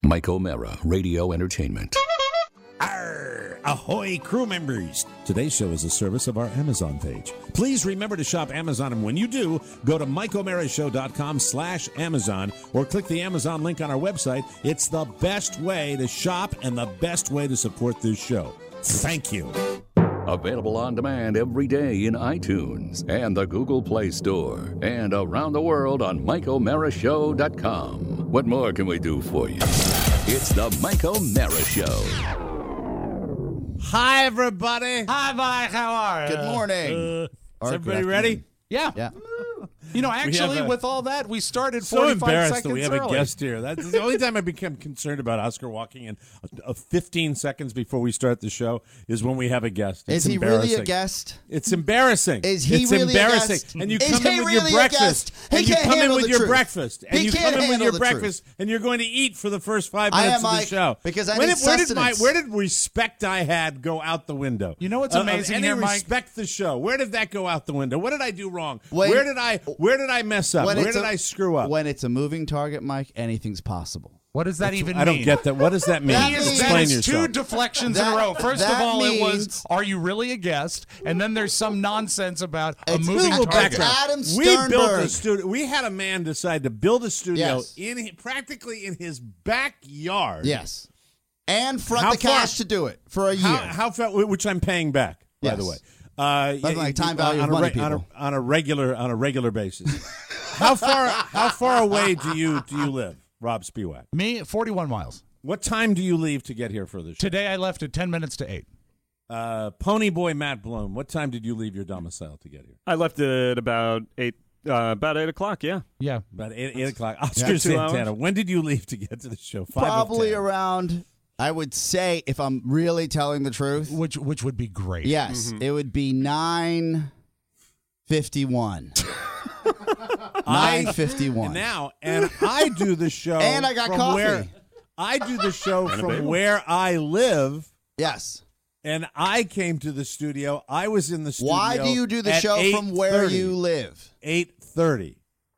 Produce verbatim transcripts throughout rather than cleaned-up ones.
Mike O'Mara, Radio Entertainment. Arr, ahoy, crew members. Today's show is a service of our Amazon page. Please remember to shop Amazon, and when you do, go to mike o'mara show dot com slash Amazon or click the Amazon link on our website. It's the best way to shop and the best way to support this show. Thank you. Available on demand every day in iTunes and the Google Play Store and around the world on mike o'mara show dot com. What more can we do for you? It's the Mike O'Mara Show. Hi, everybody. Hi, Mike. How are you? Good morning. Uh, is everybody ready? Yeah. Yeah. You know, actually, a- with all that, we started So forty-five embarrassed seconds that we have early. a guest here. That's the only time I become concerned about Oscar walking in a, a fifteen seconds before we start the show is when we have a guest. It's Is he really a embarrassing. guest? It's embarrassing. Is he it's really a embarrassing. guest? And you Is come he in with really a your breakfast. guest? He And you can't come in handle with the your truth. breakfast. And He you can't come in with handle your the breakfast and you're going to eat for the first five I minutes am, of the Mike, show. because I when need did, where did my sustenance. where did respect I had go out the window? You know what's Uh, amazing any here, Mike? respect the show. Where did that go out the window? What did I do wrong? When- where did I where did I mess up? When Where it's did a- I screw up? When it's a moving target, Mike, anything's possible. What does that even I don't mean? get that. What does that mean? That He is, means- that Explain is yourself. two deflections That- in a row. First of that all, it was, means- are you really a guest? And then there's some nonsense about a It's moving Google target. background. Adam We built a Sternberg. studio. We had a man decide to build a studio Yes. in practically in his backyard. Yes. And front How the cash far- to do it for a year. How, how far? Which I'm paying back, by Yes. the way. Uh, Nothing like time value on of a, money, on, a, people. on a regular on a regular basis. how far? How far away do you do you live, Rob Spiewak? Me, forty-one miles. What time do you leave to get here for the show? Today I left at ten minutes to eight. Uh, Pony Boy Matt Bloom. What time did you leave your domicile to get here? I left at about eight, uh, about eight o'clock. Yeah, Yeah. About eight, eight o'clock. Oscar Yeah, two Santana. hours. When did you leave to get to the show? Five of Probably ten. around, I would say, if I'm really telling the truth, Which which would be great. yes, it would be nine fifty-one. I- nine fifty-one. Now, and I do the show. And I got from coffee. Where, I do the show a from bagel. where I live, Yes. and I came to the studio. I was in the studio. Why do you do the at show from where you live? Eight thirty.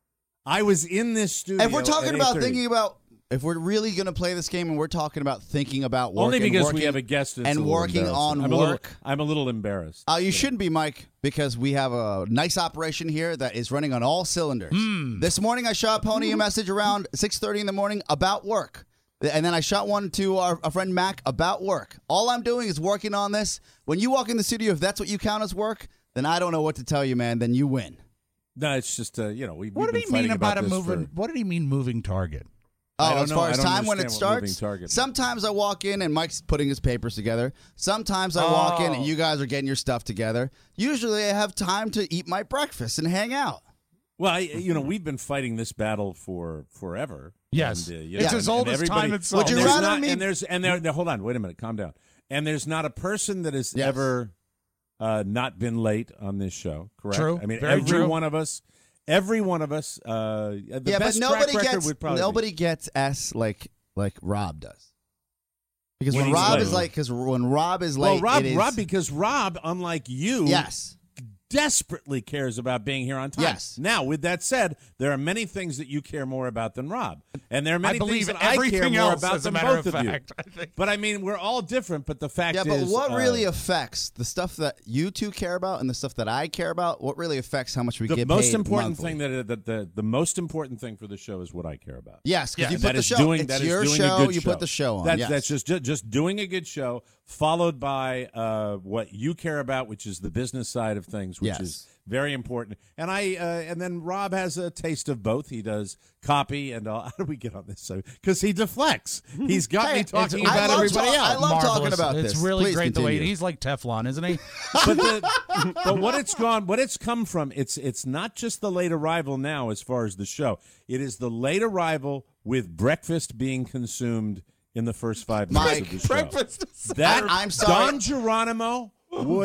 I was in this studio. If we're talking at about eight thirty. thinking about, if we're really going to play this game and we're talking about thinking about work only and because working, we have a guest that's and a little working embarrassing. on I'm a little- work. I'm a little embarrassed. Uh, you shouldn't be, Mike, because we have a nice operation here that is running on all cylinders. This morning, I shot Pony a message around six thirty in the morning about work. And then I shot one to our, our friend Mac about work. All I'm doing is working on this. When you walk in the studio, if that's what you count as work, then I don't know what to tell you, man. Then you win. No, it's just uh, you know we. What we've did been he mean fighting about, a this moving? for- What did he mean moving target? I Oh, don't as know- far I as don't time when it understand what moving starts, target means. sometimes I walk in and Mike's putting his papers together. Sometimes I walk in and Oh. you guys are getting your stuff together. Usually I have time to eat my breakfast and hang out. Well, I, you know, we've been fighting this battle for forever. Yes. And, uh, you It's know, as and- old and as everybody- time itself. Would you and there's rather not- me- And there's and there. Hold on, wait a minute, calm down. And there's not a person that has Yes. ever uh, not been late on this show. Correct. True. I mean, Very every true. one of us. Every one of us. Uh, the yeah, best but nobody track record gets would probably be- nobody gets S like like Rob does. Because When when, he's Rob late. is like, because when Rob is Well, late, Rob, it is, Rob, because Rob, unlike you, yes, desperately cares about being here on time. Yes. Now, with that said, there are many things that you care more about than Rob, and there are many I believe things that I care everything more else, about as a than matter both of of, fact. I you. think. But I mean, we're all different. But the fact yeah. is, But what uh, really affects the stuff that you two care about and the stuff that I care about? What really affects how much we the get most paid important monthly? thing that, that the the most important thing for the show is what I care about. Yes, because Yeah, you That put the is show. doing it's that is your doing show. a good you show. put the show on. That's yes. that's just, just just doing a good show, followed by uh, what you care about, which is the business side of things, which Yes. is very important. And I uh, and then Rob has a taste of both. He does copy and all. How do we get on this? Because he deflects. He's got Hey, me talking it's- I about love everybody talk- else. I love talking Marvelous. about It's this. really Please great the way continue. he's like Teflon, isn't he? but, the, but what it's gone, what it's come from, it's it's not just the late arrival now as far as the show. It is the late arrival with breakfast being consumed in the first five minutes Mike, of the show. Breakfast. That I- I'm sorry. Don Geronimo would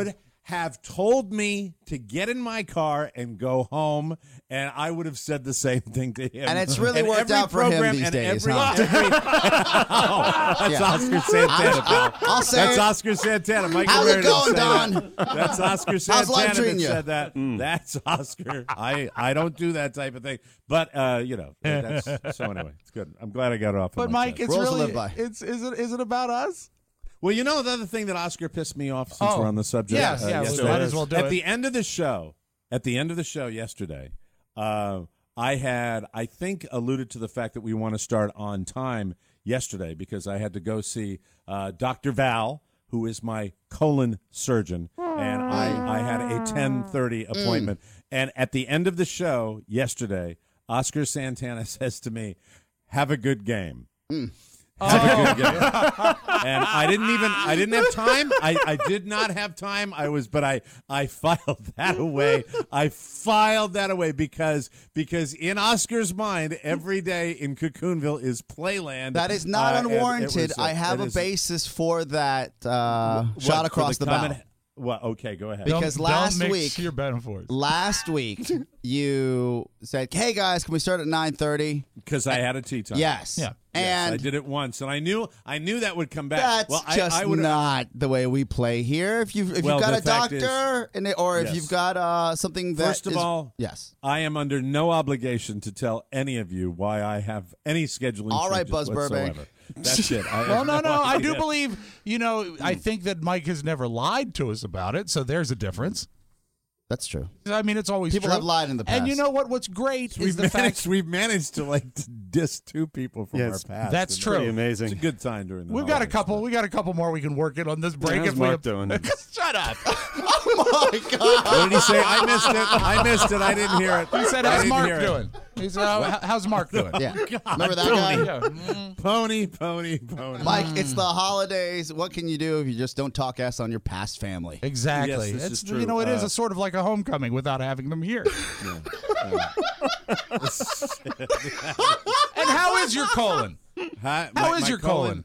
have told me to get in my car and go home, and I would have said the same thing to him. And it's really And worked every out for him program these and days, every- huh? every- Oh, that's Yeah. Oscar Santana, pal. I'll say That's it. Oscar Santana. Mike How's it Rivera didn't going, say Don? that. That's Oscar life Santana that treating you? said that. That's Oscar. I, I don't do that type of thing. But, uh, you know, that's, so anyway, it's good. I'm glad I got it off of But my Mike, chest. it's Rules to really live by. it's is it is it about us? Well, you know the other thing that Oscar pissed me off since Oh. we're on the subject. Yeah, uh, yeah, we yesterday. might as well do At it. the end of the show, at the end of the show yesterday, uh, I had, I think, alluded to the fact that we want to start on time yesterday because I had to go see uh, Doctor Val, who is my colon surgeon, and I, I had a ten thirty appointment. And at the end of the show yesterday, Oscar Santana says to me, "Have a good game." Have a good game. And I didn't even I didn't have time. I, I did not have time. I was but I I filed that away. I filed that away because because in Oscar's mind, every day in Cocoonville is Playland. That is not Uh, and it unwarranted. was, uh, I have it a is- basis for that uh, what, shot for across the, comment- bow. Well, okay, go ahead. Because don't, last don't mix week- your metaphors. Last week, you said, "Hey guys, can we start at nine thirty?" Because I had a tea time. Yes. Yeah. Yes, And I did it once, and I knew I knew that would come back. that's well, I, just I would not the way we play here. If you if Well, you've got the a fact is- doctor, and it, or if Yes. you've got uh, something that First of is- all, yes. I am under no obligation to tell any of you why I have any scheduling. All right, changes Buzz Burbank. whatsoever. That's it. I Well, have no, no. I do idea. believe, you know, I think that Mike has never lied to us about it, so there's a difference. That's true. I mean, it's always People true. have lied in the And you past. know what? What's great is We've the managed. fact We've managed to like to diss two people from Yeah, our it's- past. that's And true. Pretty It's amazing. a good time during the. we've got a holidays, couple. but- We got a couple more we can work in on this break. How's if we Mark have, doing? Shut up. Oh my God! What did he say? I missed it. I missed it. I didn't hear it. He said, I "How's didn't Mark hear it. doing?" He said, "How- "How's Mark doing?" Yeah. Remember that guy? Yeah. Mm. Pony, pony, pony. Mike, it's the holidays. What can you do if you just don't talk ass on your past family? Exactly. Yes, this it's is true. you know, it is Uh, a sort of like a homecoming without having them here. And how is your colon? Hi, How my- is my your colon?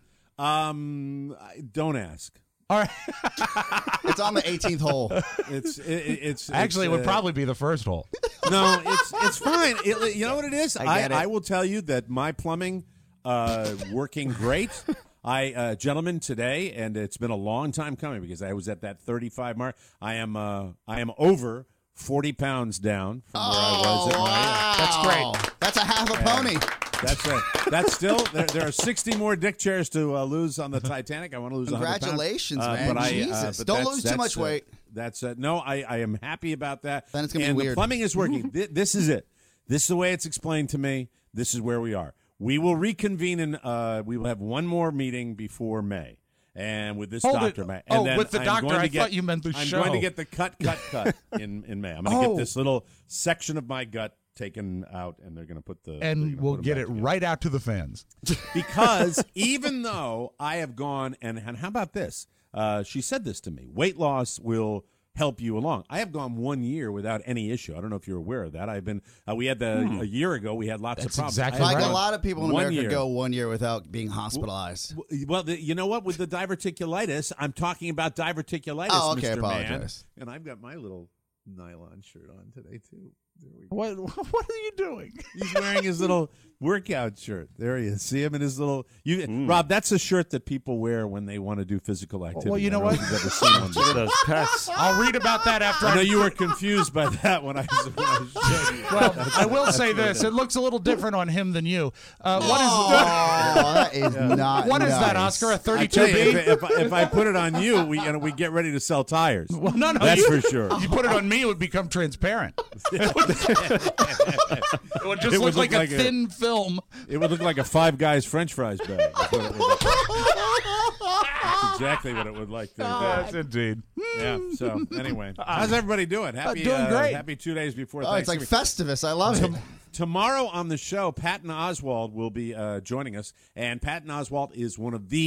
Um, I- don't ask. All right. It's on the eighteenth hole. It's it, it's Actually, it's, it would uh, probably be the first hole. No, it's it's fine. It, you know what it is? I I, get it. I will tell you that my plumbing uh, working great. I uh, gentlemen today, and it's been a long time coming because I was at that thirty-five mark. I am uh, I am over forty pounds down from where I was at my. wow. That's great. That's a half a pony. That's right. That's still there. There are sixty more dick chairs to uh, lose on the Titanic. I want to lose. one hundred pounds. Congratulations, Uh, man. But I, uh, Jesus. but Don't that's- lose too that's, much uh, weight. That's uh, no. I, I am happy about that. Then it's gonna be and weird. The plumbing is working. Th- this is it. This is the way it's explained to me. This is where we are. We will reconvene in. Uh, we will have one more meeting before May. And with this Hold doctor, it. May. Oh, And then with the I'm doctor, going to I get, thought you meant the I'm show. going to get the cut, cut, cut in, in May. I'm going to Oh. get this little section of my gut taken out, and they're going to put the. they're And gonna we'll put 'em get back it together. right out to the fans. Because even though I have gone and and how about this? Uh, she said this to me: weight loss will help you along. I have gone one year without any issue. I don't know if you're aware of that. I've been. Uh, we had the a year ago. We had lots That's of problems. exactly I have Like right. a gone lot of people in one America year. go one year without being hospitalized. W- Well, the, you know what? With the diverticulitis, I'm talking about diverticulitis, Oh, okay, Mister Man. apologize. And I've got my little nylon shirt on today too. There we go. What What are you doing? He's wearing his little workout shirt. There he is. See him in his little. You, Rob, that's a shirt that people wear when they want to do physical activity. Well, you I know don't what? if you've ever seen one Look before. at those pecs. I'll read about that after I know I. you were confused by that when I, when I showed you. Well, I will say this: it looks a little different on him than you. Uh, what is Oh, that is not. what is that, nice. Oscar? A I tell thirty-two you, B? if, if, I- if I put it on you, we you know, we get ready to sell tires. Well, no, no, That's you, for sure. You put it on me, it would become transparent. It would, it would just It would look like, look like a a- thin film. It would look like a Five Guys French fries bag. That's what it would look like. That's exactly what it would like. To, Yes, indeed. yeah. So anyway, how's everybody doing? Happy, doing uh, great. Happy two days before Oh, it's like Thanksgiving. Festivus. I love it. Tomorrow on the show, Patton Oswalt will be uh, joining us, and Patton Oswalt is one of the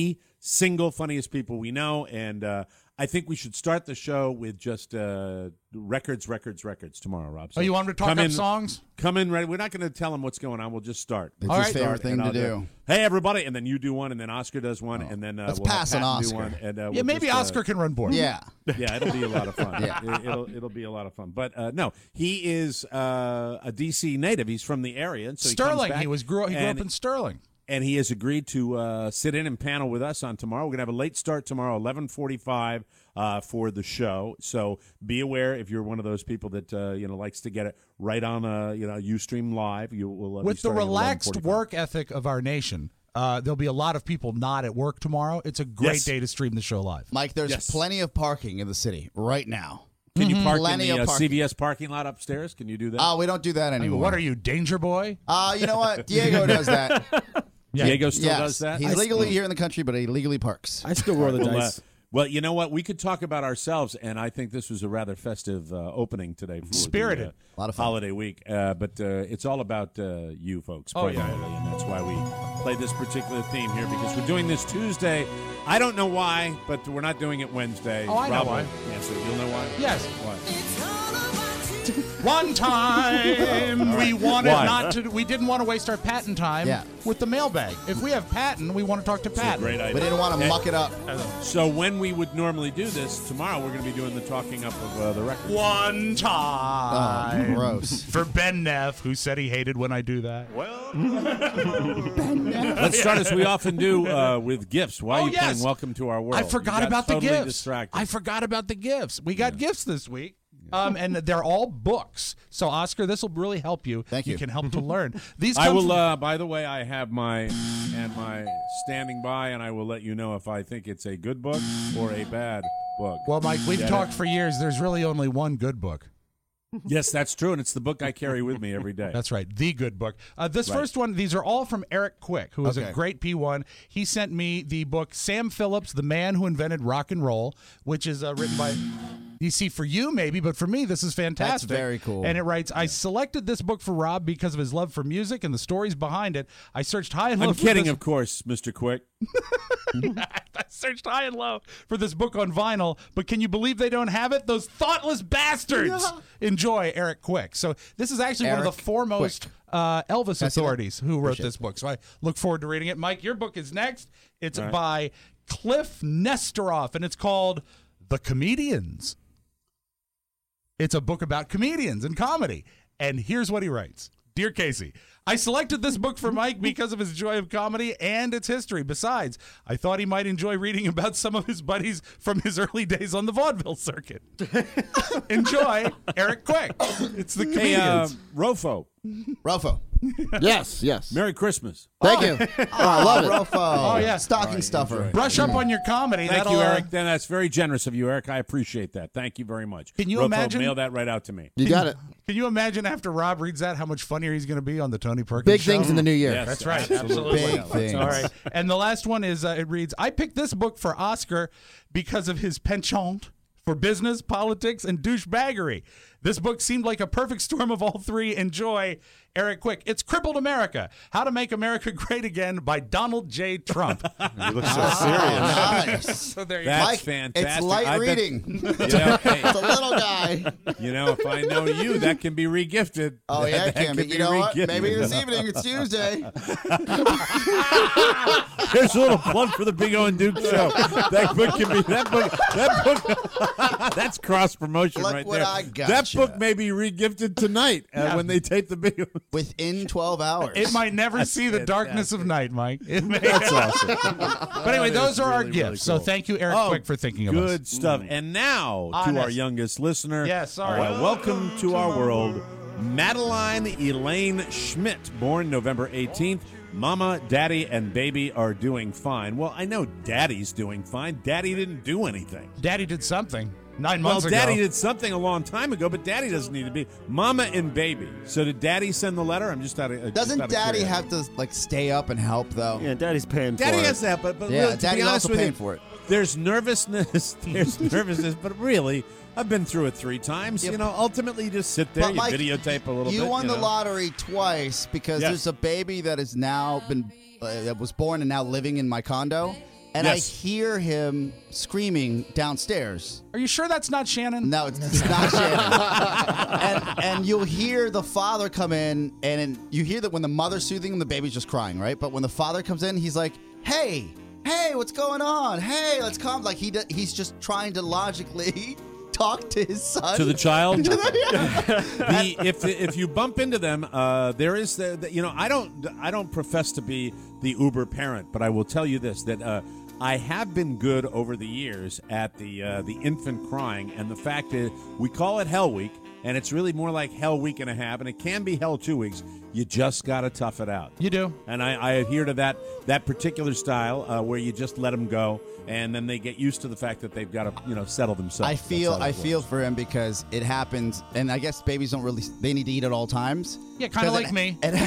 single funniest people we know, and uh, I think we should start the show with just uh, records, records, records tomorrow, Rob. So oh, you want to talk come up in, songs? Come in ready. We're not going to tell them what's going on. We'll just start. It's All his right. favorite Start, thing and to I'll do. Hey, everybody, and then you do one, and then Oscar does one, Oh. and then uh, Let's we'll pass have on Patton do Oscar. one, and, uh, Yeah, we'll maybe just, uh, Oscar can run board. Yeah. Yeah, it'll be a lot of fun. Yeah. It, it'll it'll be a lot of fun. But uh, no, he is uh, a D C native. He's from the area, and so he comes Sterling. back, He was grew. He grew up and- in Sterling. and he has agreed to uh, sit in and panel with us on tomorrow. We're going to have a late start tomorrow, eleven forty-five uh, for the show. So be aware if you're one of those people that uh, you know likes to get it right on uh, you know Ustream Live. You will uh, be With the starting at relaxed eleven forty-five. work ethic of our nation, uh, there'll be a lot of people not at work tomorrow. It's a great Yes. day to stream the show live. Mike, there's Yes. plenty of parking in the city right now. Can you park in Plenty the of uh, parking. C V S parking lot upstairs? Can you do that? Oh, we don't do that I mean, anymore. what are you, Danger Boy? Uh, you know what? Diego does that. Diego still yes. does that. He's legally here in the country, but he legally parks. I still roll the Well, uh, dice. well, you know what? We could talk about ourselves, and I think this was a rather festive uh, opening today. For Spirited. the, uh, A lot of fun. holiday week, uh, but uh, it's all about uh, you folks. Oh, yeah. primarily, and that's why we play this particular theme here because we're doing this Tuesday. I don't know why, but we're not doing it Wednesday. Oh, I know Rob why. will answer. You'll know why? Yes. Why? One time we wanted Why? not to. We didn't want to waste our Patton time Yeah. with the mailbag. If we have Patton, we want to talk to It's a Patton. great idea. We didn't want to And muck it up. So when we would normally do this tomorrow, we're going to be doing the talking up of uh, the record. One Oh, time. gross. For Ben Neff, who said he hated when I do that. Let's start as we often do uh, with gifts. Why Oh, are you yes. playing Welcome to Our World? I forgot You got about totally the gifts. Distracted. I forgot about the gifts. We got gifts this week. Um, and they're all books. So, Oscar, this will really help you. Thank you. You can help to learn. These I come will. from- Uh, by the way, I have my and my standing by, and I will let you know if I think it's a good book or a bad book. well, Mike, we've Get talked it? for years. There's really only one good book. Yes, that's true, and it's the book I carry with me every day. That's right, the good book. Uh, this Right. first one, these are all from Eric Quick, who is a Okay. great P one. He sent me the book Sam Phillips, The Man Who Invented Rock and Roll, which is uh, written by, you see, for you maybe, but for me, this is fantastic. very cool. And it writes, I selected this book for Rob because of his love for music and the stories behind it. I searched high and low I'm for kidding, this- of course, Mister Quick. I searched high and low for this book on vinyl, but can you believe they don't have it? Those thoughtless bastards! Enjoy, Eric Quick. So this is actually one Eric of the foremost Quick. uh, Elvis Can I see that? authorities who wrote Appreciate this book. So I look forward to reading it. Mike, your book is next. It's right. by Cliff Nestoroff, and it's called The Comedians. It's a book about comedians and comedy. And here's what he writes. Dear Casey, I selected this book for Mike because of his joy of comedy and its history. Besides, I thought he might enjoy reading about some of his buddies from his early days on the vaudeville circuit. Enjoy, Eric Quick. It's the Hey, uh, comedians. Rofo, Rofo. Yes, yes. Merry Christmas. Thank you. Oh, I love it. Rofo. Oh, yeah. Stocking stuffer. Brush up on your comedy. Thank That'll, you, uh, Eric. Then that's very generous of you, Eric. I appreciate that. Thank you very much. Can you Rofo, imagine- mail that right out to me. You got it. Can you imagine after Rob reads that how much funnier he's going to be on the Tony Perkins Big show? things in the new year. Yes, That's right. absolutely. Absolutely. Big things. All right. And the last one is uh, it reads, I picked this book for Oscar because of his penchant for business, politics, and douchebaggery. This book seemed like a perfect storm of all three. Enjoy, Eric Quick. It's Crippled America, How to Make America Great Again by Donald J. Trump. You look so serious. Nice. So there you That's Mike, fantastic. it's light I bet- reading. You know, hey, It's a little guy. you know, if I know you, that can be regifted. Oh, yeah, it That can be. You know what? regifted. Maybe this evening. It's Tuesday. There's a little plug for the Big O and Duke show. That book can be that book. That book. That's cross promotion Look right what there. I got that ya. book may be regifted tonight uh, when they tape the Big O. Within twelve hours. It might never see the darkness of night, Mike. It may. That's awesome. But anyway, those are our really, gifts. really So cool. thank you, Eric Oh, Quick, for thinking of us. Good stuff. And now to our Honest. youngest listener. Yeah, sorry. Uh, welcome to our world, Madeline Elaine Schmidt, born November eighteenth. Mama, Daddy, and Baby are doing fine. Well, I know Daddy's doing fine. Daddy didn't do anything. Daddy did something nine Well, months ago. Daddy did something a long time ago, but Daddy doesn't need to be. Mama and Baby. So did Daddy send the letter? I'm just out of. just Doesn't out of Daddy curiosity. have to like stay up and help though? Yeah, Daddy's paying Daddy for has it. that, but, but Yeah, really, to Daddy's be honest also with paying you, for it. There's nervousness. There's nervousness, but really, I've been through it three times. Yep. You know, ultimately, you just sit there, But you Mike, videotape a little you bit. won you the know. lottery twice because Yes. there's a baby that has now been uh, that was born and now living in my condo, and Yes. I hear him screaming downstairs. Are you sure that's not Shannon? No, it's, it's not Shannon. and, and you'll hear the father come in, and you hear that when the mother's soothing him, the baby's just crying, right? But when the father comes in, he's like, hey, hey, what's going on? Hey, let's calm. Like, he d- he's just trying to logically talk to his son. To the child. the, if if you bump into them, uh, there is the, the you know I don't I don't profess to be the uber parent, but I will tell you this that uh, I have been good over the years at the uh, the infant crying, and the fact that we call it Hell Week, and it's really more like Hell Week and a half, and it can be Hell Two Weeks. You just got to tough it out. You do. And I, I adhere to that that particular style uh, where you just let them go, and then they get used to the fact that they've got to you know settle themselves. I feel That's how I it feel works. for him because it happens, and I guess babies don't really they need to eat at all times. Yeah, kind of 'Cause like it, me. It,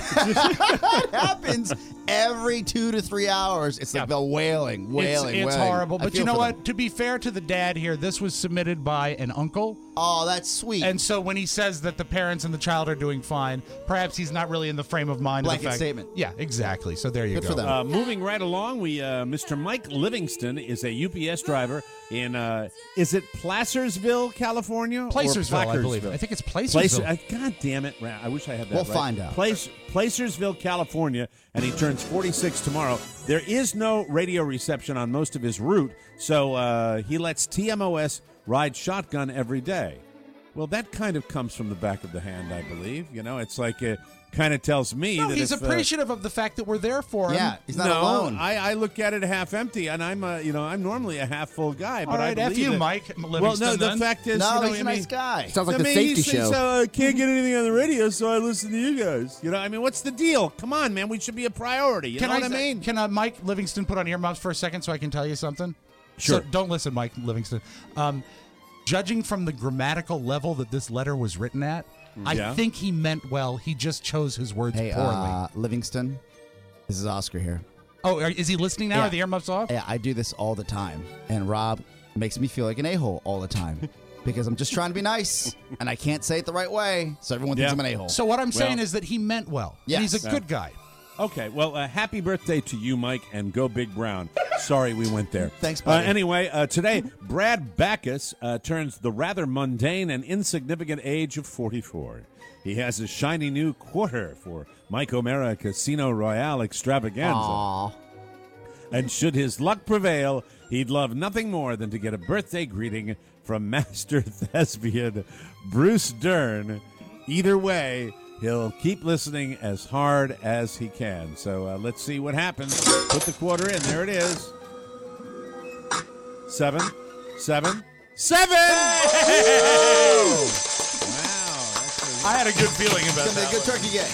it happens every two to three hours. It's like Yeah. the wailing, It's, wailing, it's wailing. horrible. I But feel you know for what? them. To be fair to the dad here, this was submitted by an uncle. Oh, that's sweet. And so when he says that the parents and the child are doing fine, perhaps he's not really in the frame of mind. of Blanket the fact, statement. Yeah, exactly. So there you Good go. for them. Uh, moving right along, we uh, Mister Mike Livingston is a U P S driver in uh, is it Placersville, California? or Placersville, I believe. Placersville? I think it's Place, Placersville. uh, God damn it! Ra- I wish I had that. We'll right. find out. Place, Placersville, California, and he turns forty-six tomorrow. There is no radio reception on most of his route, so uh, he lets T M O S ride shotgun every day. Well, that kind of comes from the back of the hand, I believe. You know, it's like it kind of tells me no, that he's if, uh, appreciative of the fact that we're there for him. yeah, he's not no, alone. I, I look at it half empty, and I'm a, you know I'm normally a half full guy. But All right, I F believe you, that- Mike Well, Livingston. no, the then. fact is, no, you know, he's a I nice mean, guy. Sounds like I the mean, safety he says, show. uh, I can't get anything on the radio, so I listen to you guys. You know, I mean, what's the deal? Come on, man, we should be a priority. You Can know I, what I mean? Can uh, Mike Livingston put on earmuffs for a second so I can tell you something? Sure. So don't listen, Mike Livingston. Um, judging from the grammatical level that this letter was written at, I Yeah. think he meant well. He just chose his words Hey, poorly. uh, Livingston, this is Oscar here. oh, are- is he listening now? yeah. Are the earmuffs off? Yeah, I do this all the time, and Rob makes me feel like an a-hole all the time because I'm just trying to be nice, and I can't say it the right way, so everyone thinks Yeah. I'm an a-hole. So what I'm saying Well- is that he meant well. And Yes. he's a good guy. Okay, well, uh, happy birthday to you, Mike, and go Big Brown. Sorry we went there. Thanks, Uh, buddy. anyway, uh, today, Brad Backus uh, turns the rather mundane and insignificant age of forty-four. He has a shiny new quarter for Mike O'Mara Casino Royale Extravaganza. Aw. And should his luck prevail, he'd love nothing more than to get a birthday greeting from Master Thespian Bruce Dern. Either way, he'll keep listening as hard as he can. So uh, let's see what happens. Put the quarter in. There it is. Seven, seven, seven! Wow. That's a- I had a good feeling about It's going to be a good turkey game.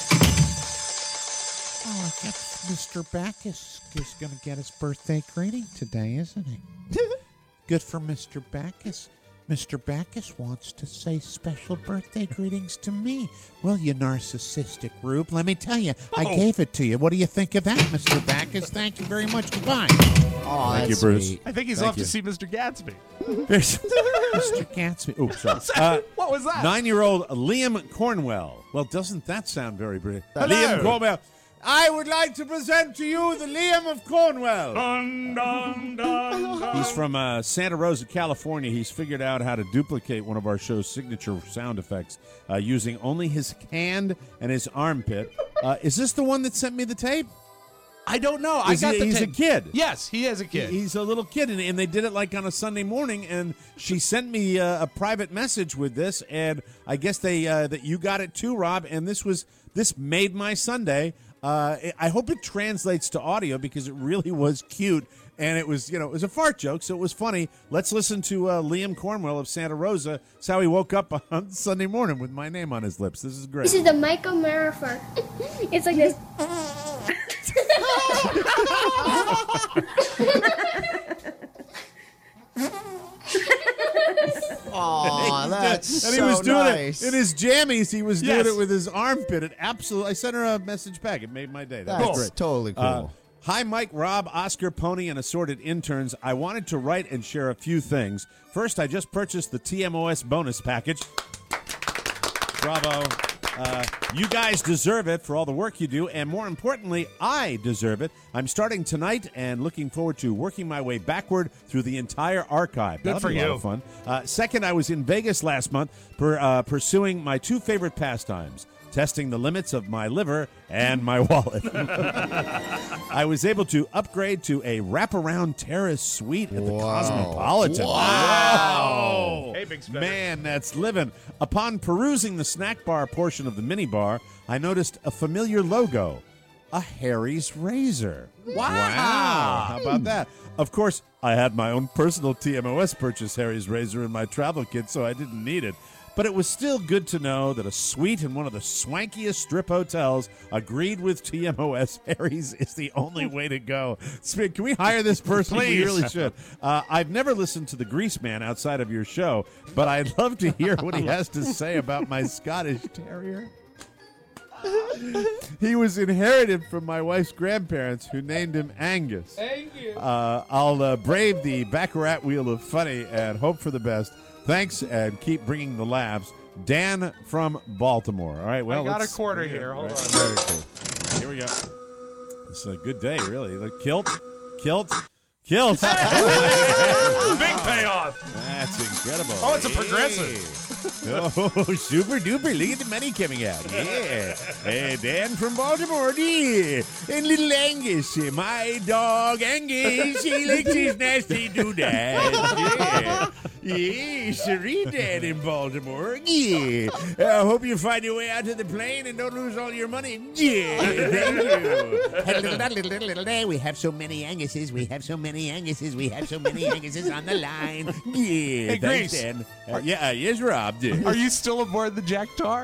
Oh, I guess Mister Backus is going to get his birthday greeting today, isn't he? Good for Mister Backus. Mister Backus wants to say special birthday greetings to me. Well, you narcissistic Rube, let me tell you, I gave it to you. What do you think of that, Mister Backus? Thank you very much. Goodbye. Oh, Thank that's you, Bruce. sweet. I think he's Thank off you. to see Mister Gatsby. There's- Mister Gatsby. oh, sorry. Uh, What was that? Nine-year-old Liam Cornwell. Well, doesn't that sound very British? Hello. Liam Cornwell. I would like to present to you the Liam of Cornwell. Dun, dun, dun, dun. He's from uh, Santa Rosa, California. He's figured out how to duplicate one of our show's signature sound effects uh, using only his hand and his armpit. Uh, is this the one that sent me the tape? I don't know. I Is got he- the he's a tape. kid. Yes, he is a kid. He- He's a little kid, and, and they did it like on a Sunday morning. And she sent me uh, a private message with this, and I guess they uh, that you got it too, Rob. And this was this made my Sunday. Uh, I hope it translates to audio because it really was cute, and it was you know it was a fart joke, so it was funny. Let's listen to uh, Liam Cornwell of Santa Rosa. That's how he woke up on Sunday morning with my name on his lips. This is great. This is the Mike O'Mara fart. It's like this. Oh, that's and he so was doing nice. it in his jammies. He was Yes. doing it with his armpit. It absolutely. I sent her a message back. It made my day. That That's was great. totally cool. Uh, hi, Mike, Rob, Oscar, Pony, and assorted interns. I wanted to write and share a few things. First, I just purchased the T M O S bonus package. Bravo. Uh, you guys deserve it for all the work you do, and more importantly, I deserve it. I'm starting tonight and looking forward to working my way backward through the entire archive. Good That'll for be a lot you. of fun. Uh, second, I was in Vegas last month per, uh, pursuing my two favorite pastimes, testing the limits of my liver and my wallet. I was able to upgrade to a wraparound terrace suite at the Cosmopolitan. Wow! Hey, big spender. Man, that's living. Upon perusing the snack bar portion of the mini bar, I noticed a familiar logo, a Harry's Razor. Wow! How about that? Of course, I had my own personal T M O S purchase Harry's Razor in my travel kit, so I didn't need it. But it was still good to know that a suite in one of the swankiest strip hotels agreed with T M O S. Harry's is the only way to go. Speak, can we hire this person? We Please. really should. Uh, I've never listened to the Grease Man outside of your show, but I'd love to hear what he has to say about my Scottish Terrier. He was inherited from my wife's grandparents, who named him Angus. Angus. Uh, I'll uh, brave the Baccarat wheel of funny and hope for the best. Thanks, and keep bringing the laughs. Dan from Baltimore. All right, well, I got a let's- quarter here. Hold Right, on. very cool. Here we go. It's a good day, really. The kilt, kilt, kilt. Big payoff. That's incredible. Oh, it's a progressive. Oh, super duper. Look at the money coming out. Yeah. Hey, Dan from Baltimore. Yeah. And little Angus, uh, my dog Angus, he licks his nasty doodads. Yeah. Yeah, sorry, Dan in Baltimore. Yeah. I hope you find your way out to the plane and don't lose all your money. Yeah. Thank you. Little, little, little, little day. We have so many Anguses. We have so many Anguses. We have so many Anguses on the line. Yeah. Hey, Thanks, Grace. Dan. Uh, yeah, uh, yes, Rob. Are you still aboard the Jack Tar?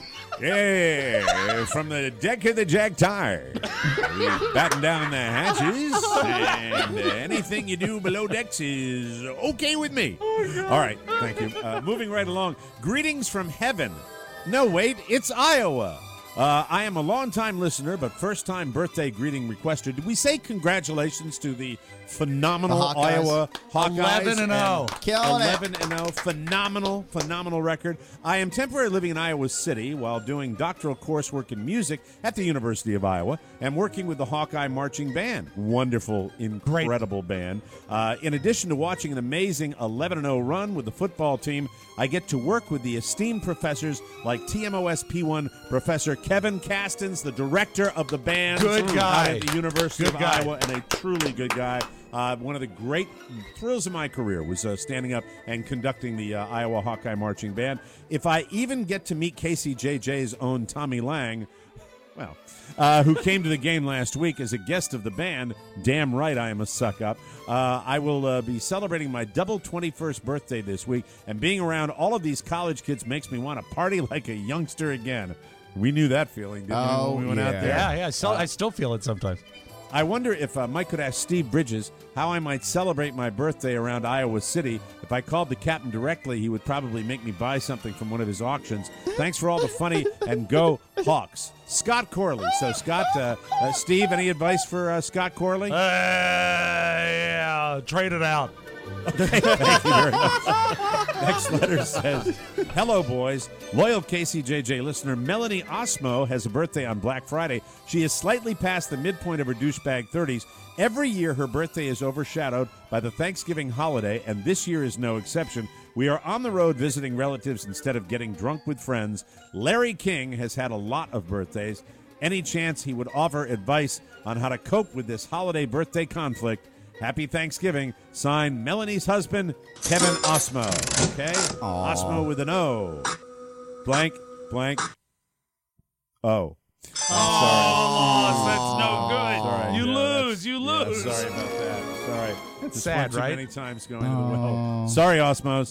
Yeah, from the deck of the Jack Tar. We batten down the hatches, and uh, anything you do below decks is okay with me. All right, thank you. Uh, moving right along. Greetings from heaven. No, wait, it's Iowa. Uh, I am a longtime listener, but first-time birthday greeting requester. Did we say congratulations to the phenomenal The Hawkeyes. Iowa Hawkeyes? eleven and oh. Killing it. eleven and oh. Phenomenal, phenomenal record. I am temporarily living in Iowa City while doing doctoral coursework in music at the University of Iowa and working with the Hawkeye Marching Band. Wonderful, incredible band. Uh, in addition to watching an amazing eleven and oh run with the football team, I get to work with the esteemed professors like T M O S P one Professor Kevin Castens, the director of the band Good guy. at the University Good of guy. Iowa, and a truly good guy. Uh, one of the great thrills of my career was uh, standing up and conducting the uh, Iowa Hawkeye Marching Band. If I even get to meet K C J J's own Tommy Lang, well, uh, who came to the game last week as a guest of the band, damn right I am a suck-up. Uh, I will uh, be celebrating my double twenty-first birthday this week, and being around all of these college kids makes me want to party like a youngster again. We knew that feeling, didn't Oh, we, when we went yeah. out there? Yeah, yeah. I still, I still feel it sometimes. I wonder if uh, Mike could ask Steve Bridges how I might celebrate my birthday around Iowa City. If I called the captain directly, he would probably make me buy something from one of his auctions. Thanks for all the funny, and go Hawks. Scott Corley. So, Scott, uh, uh, Steve, any advice for uh, Scott Corley? Uh, yeah, trade it out. Thank you very much. Next letter says, hello, boys. Loyal K C J J listener Melanie Osmo has a birthday on Black Friday. She is slightly past the midpoint of her douchebag thirties. Every year, her birthday is overshadowed by the Thanksgiving holiday, and this year is no exception. We are on the road visiting relatives instead of getting drunk with friends. Larry King has had a lot of birthdays. Any chance he would offer advice on how to cope with this holiday birthday conflict? Happy Thanksgiving. Signed, Melanie's husband, Kevin Osmo. Okay? Aw. Osmo with an O. Blank, blank, O. Oh, that's no good. Sorry. You Yeah, lose. You Yeah, lose. sorry about that. Sorry. It's sad, too right? many times going to the well. Sorry, Osmos.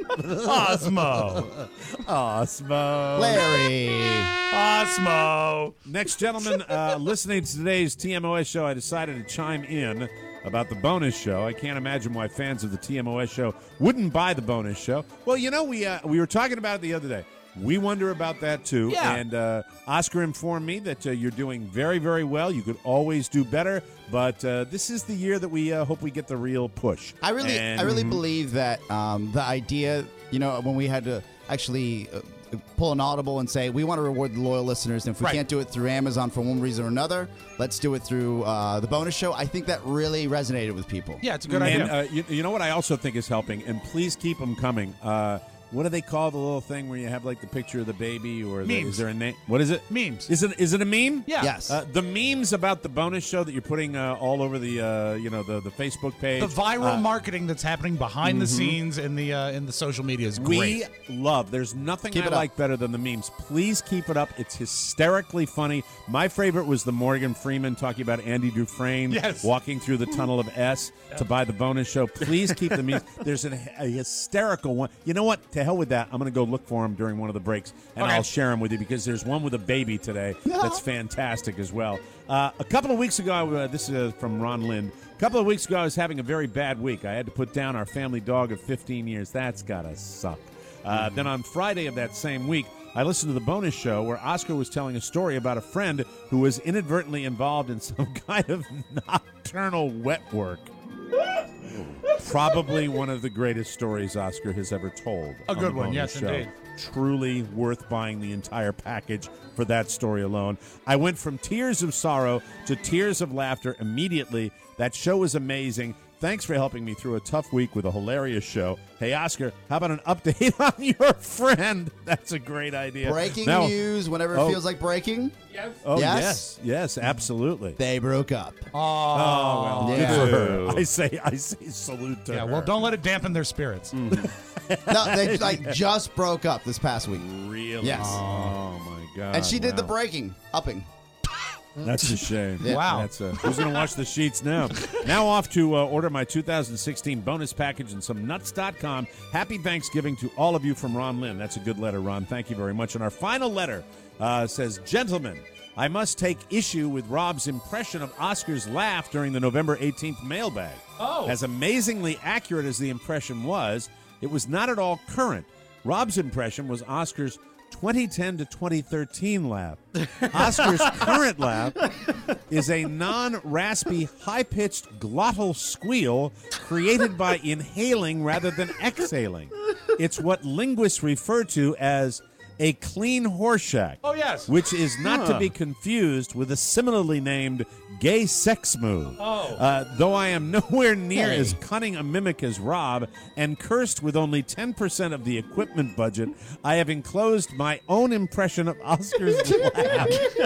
Osmo. Osmo. Larry. Osmo. Next gentleman, uh, listening to today's T M O S show, I decided to chime in about the bonus show. I can't imagine why fans of the T M O S show wouldn't buy the bonus show. Well, you know, we uh, we were talking about it the other day. We wonder about that, too. Yeah. And uh, Oscar informed me that uh, you're doing very, very well. You could always do better. But uh, this is the year that we uh, hope we get the real push. I really, And- I really believe that um, the idea, you know, when we had to actually uh, pull an audible and say, we want to reward the loyal listeners. And if we Right. can't do it through Amazon for one reason or another, let's do it through uh, the bonus show. I think that really resonated with people. Yeah, it's a good And idea. uh, you, you know what I also think is helping, and please keep them coming. Uh, what do they call the little thing where you have like the picture of the baby, or the, Memes. is there a name? What is it? Memes. Is it is it a meme? Yeah. Yes. Uh, the memes about the bonus show that you're putting uh, all over the uh, you know the, the Facebook page. The viral Uh, marketing that's happening behind the scenes in the uh, in the social media is great. We love. There's nothing Keep I it up. like better than the memes. Please keep it up. It's hysterically funny. My favorite was the Morgan Freeman talking about Andy Dufresne Yes. walking through the tunnel of S to buy the bonus show. Please keep the memes. There's an, a hysterical one. You know what? To hell with that. I'm going to go look for them during one of the breaks, and Okay. I'll share them with you because there's one with a baby today that's fantastic as well. Uh, a couple of weeks ago, uh, this is uh, from Ron Lind. A couple of weeks ago, I was having a very bad week. I had to put down our family dog of fifteen years. That's gotta suck. Uh, then on Friday of that same week, I listened to the bonus show where Oscar was telling a story about a friend who was inadvertently involved in some kind of nocturnal wet work. Probably one of the greatest stories Oscar has ever told. A on good the one, bonus yes, show. indeed. Truly worth buying the entire package for that story alone. I went from tears of sorrow to tears of laughter immediately. That show was amazing. Thanks for helping me through a tough week with a hilarious show. Hey, Oscar, how about an update on your friend? That's a great idea. Breaking Now- news whenever Oh. it feels like breaking. Oh, Yes? yes. Yes, absolutely. They broke up. Oh, well, Yeah. good for her. I say, I say salute to Yeah, her. well, don't let it dampen their spirits. No, they like just broke up this past week. Really? Yes. Oh, my God. And she did the wow. breaking, upping. That's a shame. Yeah. Wow. That's a, who's going to watch the sheets now? Now off to uh, order my two thousand sixteen bonus package and some nuts dot com. Happy Thanksgiving to all of you from Ron Lynn. That's a good letter, Ron. Thank you very much. And our final letter uh, says, Gentlemen, I must take issue with Rob's impression of Oscar's laugh during the November eighteenth mailbag. Oh. As amazingly accurate as the impression was, it was not at all current. Rob's impression was Oscar's twenty ten to twenty thirteen laugh. Oscar's current laugh is a non-raspy, high-pitched glottal squeal created by inhaling rather than exhaling. It's what linguists refer to as a clean horseshack. Oh, yes. Which is not to be confused with a similarly named gay sex move. Oh. Uh, though I am nowhere near Hey. as cunning a mimic as Rob and cursed with only ten percent of the equipment budget, I have enclosed my own impression of Oscar's laugh.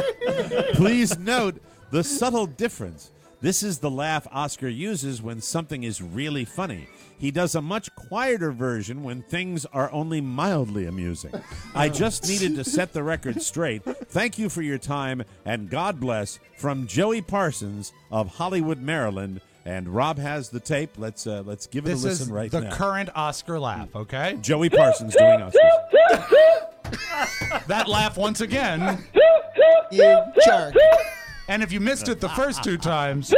Please note the subtle difference. This is the laugh Oscar uses when something is really funny. He does a much quieter version when things are only mildly amusing. I just needed to set the record straight. Thank you for your time, and God bless, from Joey Parsons of Hollywood, Maryland. And Rob has the tape. Let's uh, let's give it This a is listen right the now. current Oscar laugh, okay? Joey Parsons doing Oscars. That laugh once again. You jerk. And if you missed it the first two times,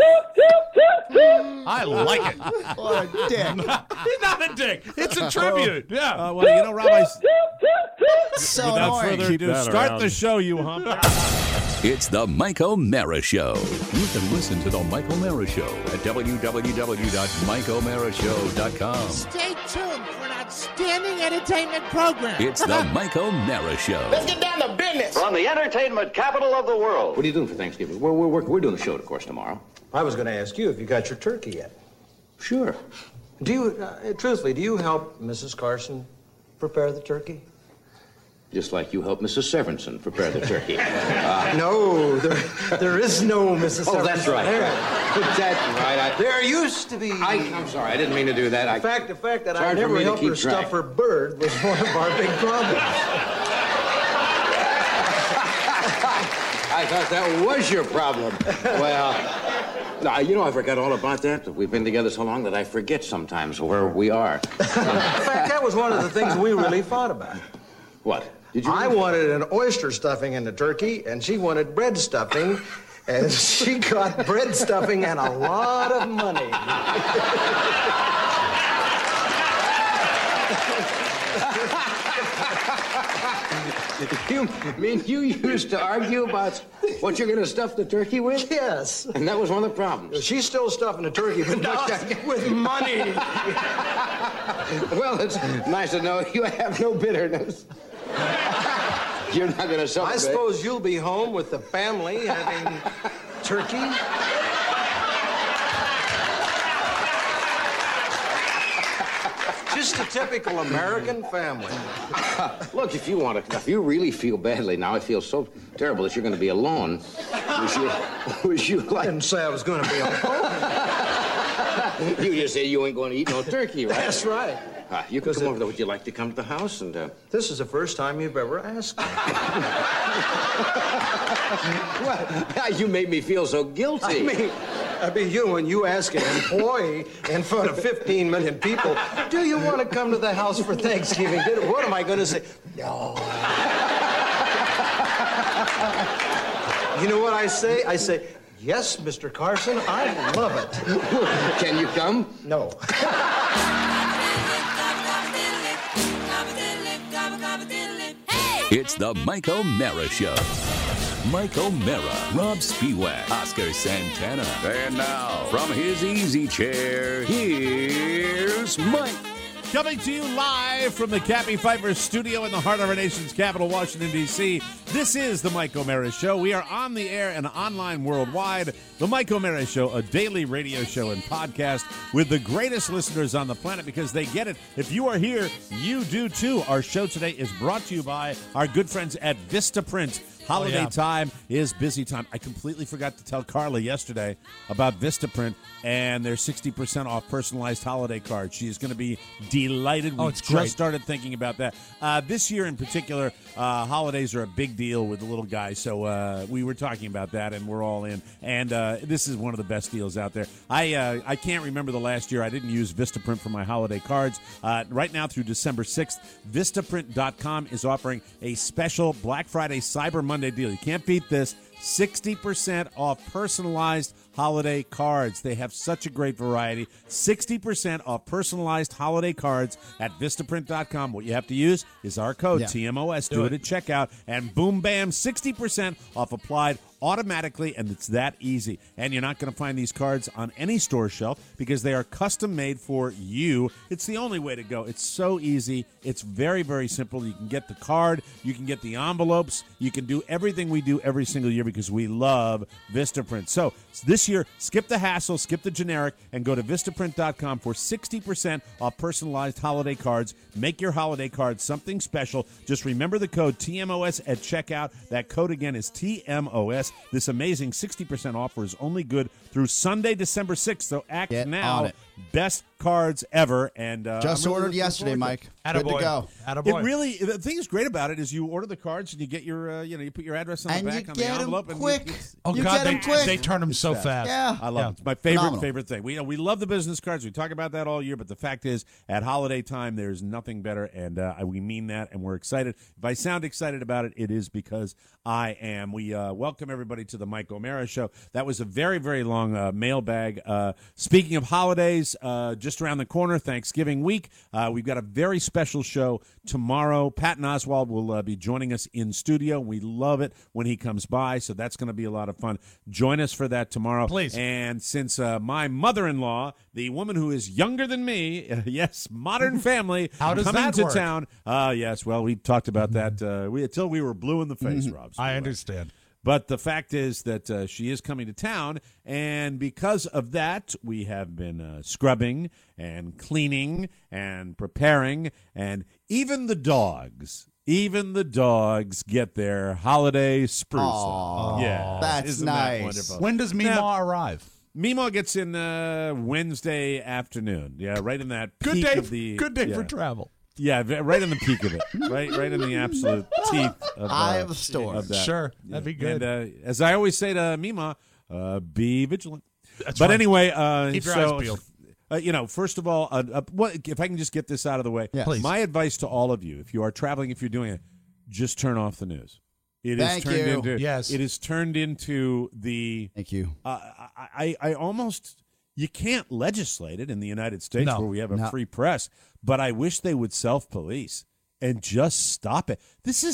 I like it. What a dick. He's not a dick. It's a tribute. Yeah. Uh, well, you know, Rob, I, So without annoying. further Keep ado, that start around. the show, you hump. It's the Mike O'Mara Show. You can listen to the Mike O'Mara Show at w w w dot mike o'mara show dot com. Stay tuned for an outstanding entertainment program. It's the Mike O'Mara Show. Get down to business. From the entertainment capital of the world. What are you doing for Thanksgiving? We're, we're, we're, we're doing a show, of course, tomorrow. I was going to ask you if you got your turkey yet. Sure. Do you, uh, truthfully, do you help Missus Carson prepare the turkey? Just like you helped Missus Severinsen prepare the turkey. Uh, No, there, there is no Missus oh, that's Severinsen right. there. That's right. I, There used to be. I, I'm sorry. I didn't mean to do that. I, In fact, the fact that It's I hard for never me to helped her keep track. stuff her bird was one of our big problems. I thought that was your problem. Well, no, you know, I forgot all about that. We've been together so long that I forget sometimes where we are. In fact, that was one of the things we really fought about. What? Did you? I wanted an oyster stuffing in the turkey, and she wanted bread stuffing, and she got bread stuffing and a lot of money. You mean you used to argue about what you're going to stuff the turkey with? Yes. And that was one of the problems. She's still stuffing the turkey, but not with money. Well, it's nice to know you have no bitterness. You're not going to celebrate. I suppose you'll be home with the family having turkey. Just a typical American family. Look, if you want to, if you really feel badly now, I feel so terrible that you're going to be alone. Would you, would you like... I didn't say I was going to be alone. You just said you ain't going to eat no turkey, right? That's right. Uh, you can come over, though. Would you like to come to the house? And uh... This is the first time you've ever asked me. Well, you made me feel so guilty. I mean, I mean, you when you ask an employee in front of fifteen million people, do you want to come to the house for Thanksgiving dinner? What am I going to say? No. You know what I say? I say, yes, Mister Carson, I love it. Can you come? No. It's the Mike O'Mara Show. Mike O'Mara, Rob Spiewak, Oscar Santana. And now, from his easy chair, here's Mike. Coming to you live from the Cappy Pfeiffer studio in the heart of our nation's capital, Washington, D C This is the Mike O'Mara Show. We are on the air and online worldwide. The Mike O'Mara Show, a daily radio show and podcast with the greatest listeners on the planet because they get it. If you are here, you do too. Our show today is brought to you by our good friends at Vistaprint. Holiday oh, yeah. time is busy time. I completely forgot to tell Carla yesterday about Vistaprint and their sixty percent off personalized holiday card. She is going to be delighted. We oh, it's just great. started thinking about that. Uh, this year in particular, uh, holidays are a big deal with the little guy. So uh, we were talking about that, and we're all in. And uh, this is one of the best deals out there. I uh, I can't remember the last year I didn't use Vistaprint for my holiday cards. Uh, right now through December sixth, Vistaprint dot com is offering a special Black Friday Cyber Monday deal. You can't beat this. sixty percent off personalized holiday cards. They have such a great variety. sixty percent off personalized holiday cards at Vistaprint dot com. What you have to use is our code, yeah. T M O S. Do, Do it it. at checkout. And boom, bam, sixty percent off applied automatically, and it's that easy. And you're not going to find these cards on any store shelf because they are custom made for you. It's the only way to go. It's so easy. It's very, very simple. You can get the card. You can get the envelopes. You can do everything we do every single year because we love Vistaprint. So this year, skip the hassle, skip the generic, and go to Vistaprint dot com for sixty percent off personalized holiday cards. Make your holiday card something special. Just remember the code T M O S at checkout. That code again is T M O S. This amazing sixty percent offer is only good through Sunday, December sixth. So act Get now. on it. Best cards ever. And uh, Just I'm really ordered looking yesterday, forward to it. Mike. Attaboy. Good to go. Attaboy. It really, the thing that's great about it is you order the cards and you get your, uh, you know, you put your address on And the you back on get the 'em envelope. and quick. You, it's- Oh, You God, get they, 'em quick. they turn them so fast. Yeah. I love Yeah. it. It's my favorite Phenomenal. favorite thing. We we love the business cards. We talk about that all year, but the fact is, at holiday time, there's nothing better, and uh, we mean that, and we're excited. If I sound excited about it, it is because I am. We uh, welcome everybody to the Mike O'Mara Show. That was a very, very long uh, mailbag. Uh, speaking of holidays, uh, just around the corner, Thanksgiving week, uh, we've got a very special show tomorrow. Patton Oswalt will uh, be joining us in studio. We love it when he comes by, so that's going to be a lot of fun. Join us for that tomorrow. Please. And since uh, my mother-in-law, the woman who is younger than me, uh, yes, Modern Family, How does coming that to work? town. Uh, yes, well, we talked about that uh, we, until we were blue in the face, Rob. I understand. But the fact is that uh, she is coming to town, and because of that, we have been uh, scrubbing and cleaning and preparing, and even the dogs, even the dogs get their holiday spruce Aw, on. Yeah, that's isn't nice. That wonderful? When does Meemaw Now- arrive? Meemaw gets in uh, Wednesday afternoon. Yeah, right in that Good peak day. of the Good day yeah. for travel. Yeah, v- right in the peak of it. Right, right in the absolute teeth of, uh, Eye of the storm. of that. Sure, that'd be good. And uh, as I always say to Meemaw, uh, be vigilant. That's but right. anyway, uh, Keep your so, eyes peeled. Uh, you know, first of all, uh, uh, what, if I can just get this out of the way, Yes. Please. my advice to all of you, if you are traveling, if you're doing it, just turn off the news. It is Thank turned you. into Yes. it is turned into the Thank you. uh, I, I I almost you can't legislate it in the United States No. where we have a No. free press, but I wish they would self-police and just stop it. This is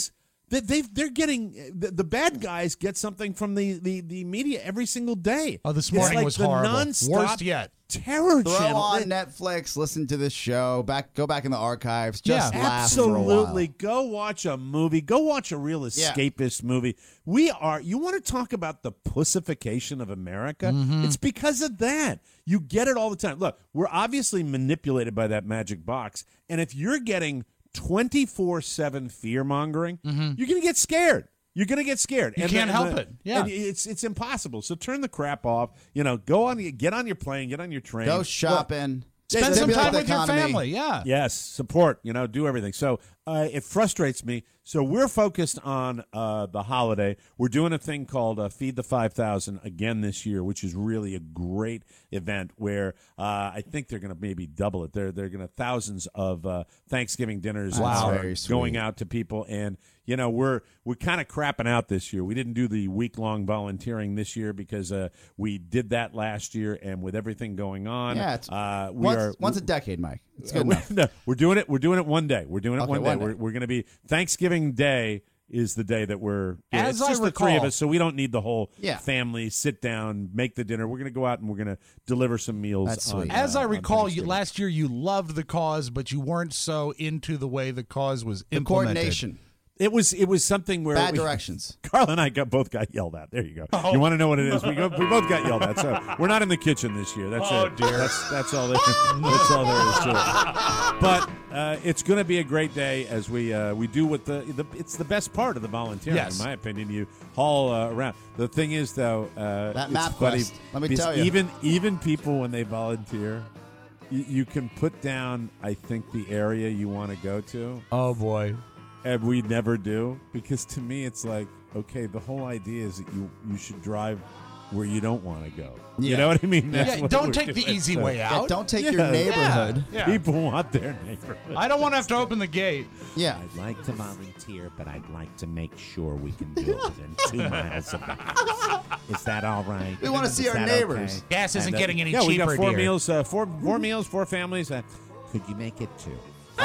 They, they've, they're getting the, the bad guys get something from the, the, the media every single day. Oh, this It's morning like was the horrible. nonstop Worst yet. Terror Throw channel. on They- Netflix, listen to this show, back go back in the archives, just Yeah, laugh for a while. absolutely. Go watch a movie. Go watch a real Yeah. escapist movie. We are. You want to talk about the pussification of America? Mm-hmm. It's because of that. You get it all the time. Look, we're obviously manipulated by that magic box, and if you're getting twenty-four seven fear mongering, you're going to get scared. You're going to get scared. Mm-hmm. You And can't the- help the- it. Yeah. and it's it's impossible. So turn the crap off. You know, go on. Get on your plane. Get on your train. Go Look, shopping. Spend some Stimulate time the with your economy. family. Yeah. Yes, support, you know, do everything. So uh, it frustrates me. So we're focused on uh, the holiday. We're doing a thing called uh, Feed the five thousand again this year, which is really a great event where uh, I think they're going to maybe double it. They're, they're going to thousands of uh, Thanksgiving dinners Wow. are Very sweet. going out to people. And, you know, we're we're kind of crapping out this year. We didn't do the week-long volunteering this year because uh, we did that last year. And with everything going on, Yeah, it's uh, we once, are once a decade, Mike. It's good uh, enough. we- no, we're doing it. We're doing it one day. We're doing it Okay, one day. one day. We're, we're going to be Thanksgiving Day is the day that we're. doing it. As it's I just the three of recall- us, so we don't need the whole Yeah. family sit down, make the dinner. We're going to go out and we're going to deliver some meals. That's on, sweet. As uh, I on recall, you, Thanksgiving. last year you loved the cause, but you weren't so into the way the cause was The implemented. coordination. It was it was something where Bad we- directions. Carl and I got both got yelled at. There you go. Oh. You want to know what it is? We go, we both got yelled at. So we're not in the kitchen this year. That's Oh, it. dear. That's that's all there. That's all there is to it. But uh, it's going to be a great day as we uh, we do what the, the it's the best part of the volunteering, Yes. in my opinion. You haul uh, around. The thing is, though, uh, That it's map funny quest, let me because tell you. even even people when they volunteer, you, you can put down. I think the area you want to go to. Oh boy. And we never do, because to me it's like, okay, the whole idea is that you you should drive where you don't want to go. You Yeah. know what I mean? That's Yeah, what don't we're take the doing. easy So- way Yeah, out. don't take Yeah. your neighborhood. Yeah. People want their neighborhood. I don't want to have to open the gate. Yeah. I'd like to volunteer, but I'd like to make sure we can do it within two miles of the house. Is that all right? We wanna see Is our that neighbors. okay? Gas isn't And, uh, getting any Yeah, cheaper, we got four dear. meals, uh, four four meals, four families. Uh, Could you make it two? Oh,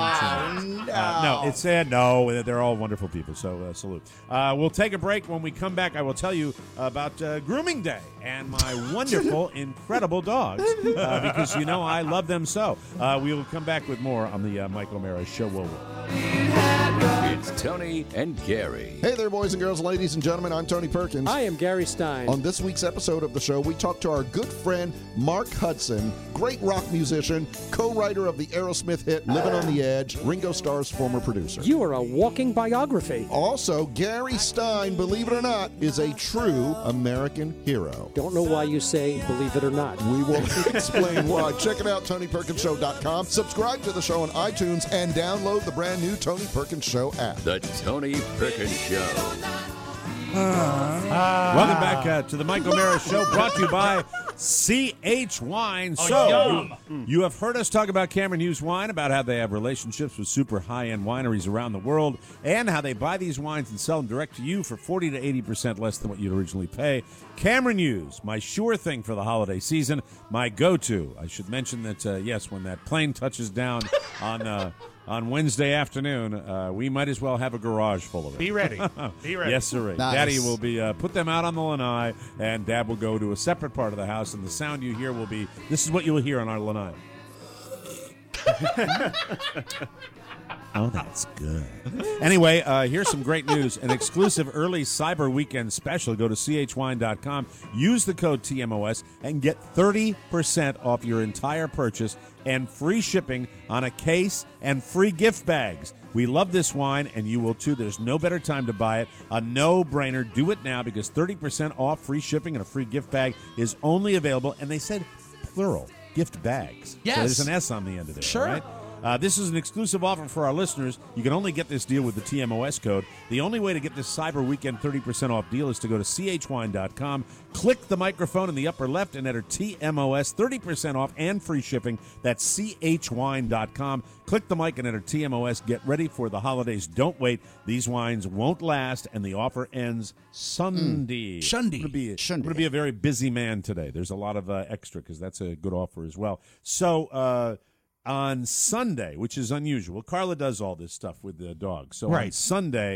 Uh, no, it's sad. No, they're all wonderful people. So uh, salute. Uh, we'll take a break. When we come back, I will tell you about uh, Grooming Day and my wonderful, incredible dogs uh, because you know I love them so. Uh, we will come back with more on the uh, Mike O'Mara Show. We'll It's Tony and Gary. Hey there, boys and girls, ladies and gentlemen. I'm Tony Perkins. I am Gary Stein. On this week's episode of the show, we talk to our good friend Mark Hudson, great rock musician, co-writer of the Aerosmith hit "Living on the Edge," Ringo Starr's former producer. You are a walking biography. Also, Gary Stein, believe it or not, is a true American hero. Don't know why you say believe it or not. We will explain why. Check it out, Tony Perkins Show dot com. Subscribe to the show on iTunes and download the brand new Tony Perkins Show app. The Tony Perkins Show. Welcome back uh, to the Mike O'Mara Show, brought to you by C H Wine. Oh, so, yum. you have heard us talk about Cameron Hughes Wine, about how they have relationships with super high-end wineries around the world, and how they buy these wines and sell them direct to you for forty to eighty percent less than what you'd originally pay. Cameron Hughes, my sure thing for the holiday season, my go-to. I should mention that, uh, yes, when that plane touches down on... Uh, On Wednesday afternoon, uh, we might as well have a garage full of it. Be ready. Be ready. Yes, sir. Nice. Daddy will be uh, put them out on the lanai, and Dad will go to a separate part of the house, and the sound you hear will be this is what you'll hear on our lanai. Oh, that's good. Anyway, uh, here's some great news. An exclusive early Cyber Weekend special. Go to C H wine dot com, use the code T M O S, and get thirty percent off your entire purchase and free shipping on a case and free gift bags. We love this wine, and you will too. There's no better time to buy it. A no-brainer. Do it now because thirty percent off, free shipping, and a free gift bag is only available, and they said plural, gift bags. Yes. So there's an S on the end of it. Sure. All right? Uh, this is an exclusive offer for our listeners. You can only get this deal with the T M O S code. The only way to get this Cyber Weekend thirty percent off deal is to go to C H wine dot com, click the microphone in the upper left, and enter T M O S, thirty percent off and free shipping. That's C H wine dot com. Click the mic and enter T M O S. Get ready for the holidays. Don't wait. These wines won't last, and the offer ends Sunday. Mm. Sunday. I'm going to be, Sunday. I'm gonna be a very busy man today. There's a lot of uh, extra because that's a good offer as well. So, uh, on Sunday, which is unusual, Carla does all this stuff with the dog. So on Right. Sunday,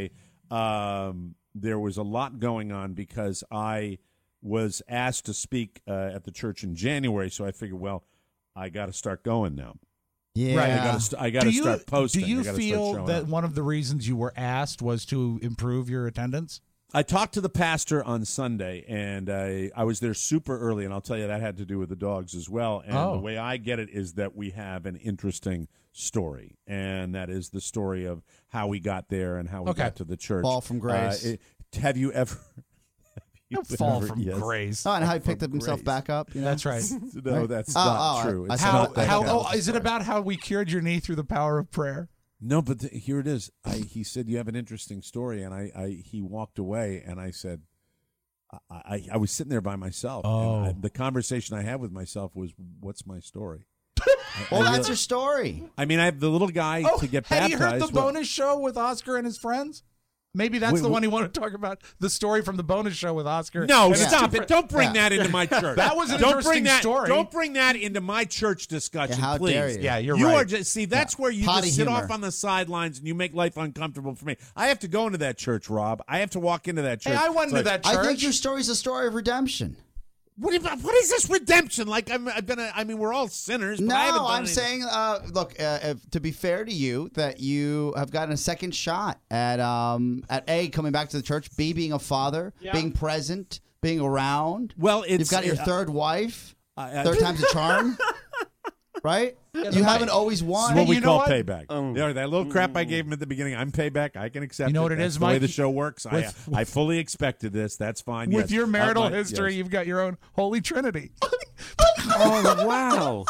um, there was a lot going on because I was asked to speak uh, at the church in January, so I figured, well, I got to start going now. Yeah, Right. I got to st- I got Do to you- start posting. Do you I gotta start feel showing that up. one of the reasons you were asked was to improve your attendance? I talked to the pastor on Sunday, and I, I was there super early, and I'll tell you that had to do with the dogs as well. And Oh. the way I get it is that we have an interesting story, and that is the story of how we got there and how we Okay. got to the church. Fall from grace. Uh, it- have you ever... have you Don't fall ever- from yes. grace. Oh, and how he From picked up himself grace. back up. You know? That's right. No, that's Oh, not oh, true. I- It's I How, not that how, kind of oh, is it story. about how we cured your knee through the power of prayer? No, but th- here it is. I, he said, you have an interesting story, and I, I he walked away, and I said, I, I, I was sitting there by myself. Oh. And I, the conversation I had with myself was, what's my story? I- Well, I that's really- your story. I mean, I have the little guy Oh, to get have baptized. you heard the well- bonus show with Oscar and his friends? Maybe that's Wait, the wh- one you want to talk about. The story from the bonus show with Oscar. No, and his stop two it! fri- Don't bring Yeah. that into my church. That was an don't interesting bring that, story. Don't bring that into my church discussion, Yeah, how please. dare you. Yeah, you're you right. are just see. That's where you Potty just sit humor. off on the sidelines and you make life uncomfortable for me. I have to go into that church, Rob. I have to walk into that church. Hey, I went It's into like, that church. I think your story's a story of redemption. What, about, what is this redemption? Like I'm, I've been. A, I mean, we're all sinners. But No, I haven't done I'm anything. saying, uh, look, uh, if, to be fair to you, that you have gotten a second shot at um, at A, coming back to the church, B, being a father, being present, being around. Well, it's You've got your uh, third wife, I- I- third time's a charm, right? You haven't always This won. is what we you know call what? payback. Um, There, that little crap I gave him at the beginning, I'm payback. I can accept You know it. what it That's is, the way Mike? the show works. With- I, I fully expected this. That's fine. With yes. your marital Uh, my- history, yes. you've got your own Holy Trinity. Oh, wow.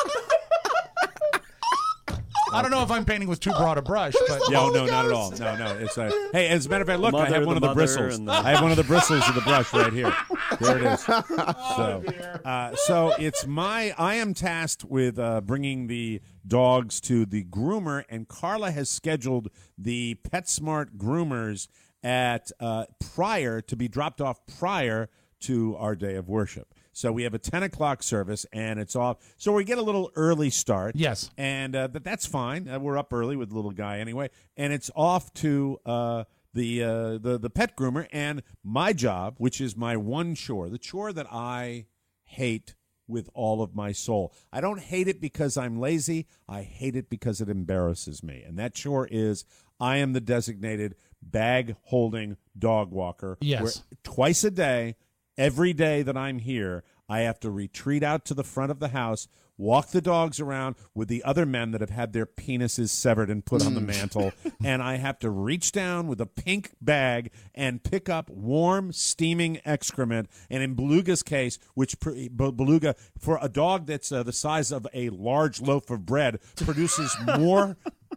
I don't know if I'm painting with too broad a brush, but No, no, not at all. No, no. It's a, hey, as a matter of fact, look, I Mother, have one the of the mother, bristles. and the- I have one of the bristles of the brush right here. There it is. So, uh, so it's my. I am tasked with uh, bringing the dogs to the groomer, and Carla has scheduled the PetSmart groomers at uh, prior to be dropped off prior to our day of worship. So we have a ten o'clock service, and it's off. So we get a little early start. Yes. And uh, but that's fine. Uh, we're up early with the little guy anyway, and it's off to uh, the uh, the the pet groomer. And my job, which is my one chore, the chore that I hate with all of my soul. I don't hate it because I'm lazy. I hate it because it embarrasses me. And that chore is I am the designated bag holding dog walker. Yes. Where twice a day. Every day that I'm here, I have to retreat out to the front of the house, walk the dogs around with the other men that have had their penises severed and put on the mantle, and I have to reach down with a pink bag and pick up warm, steaming excrement. And in Beluga's case, which pr- Be- Beluga, for a dog that's uh, the size of a large loaf of bread, produces more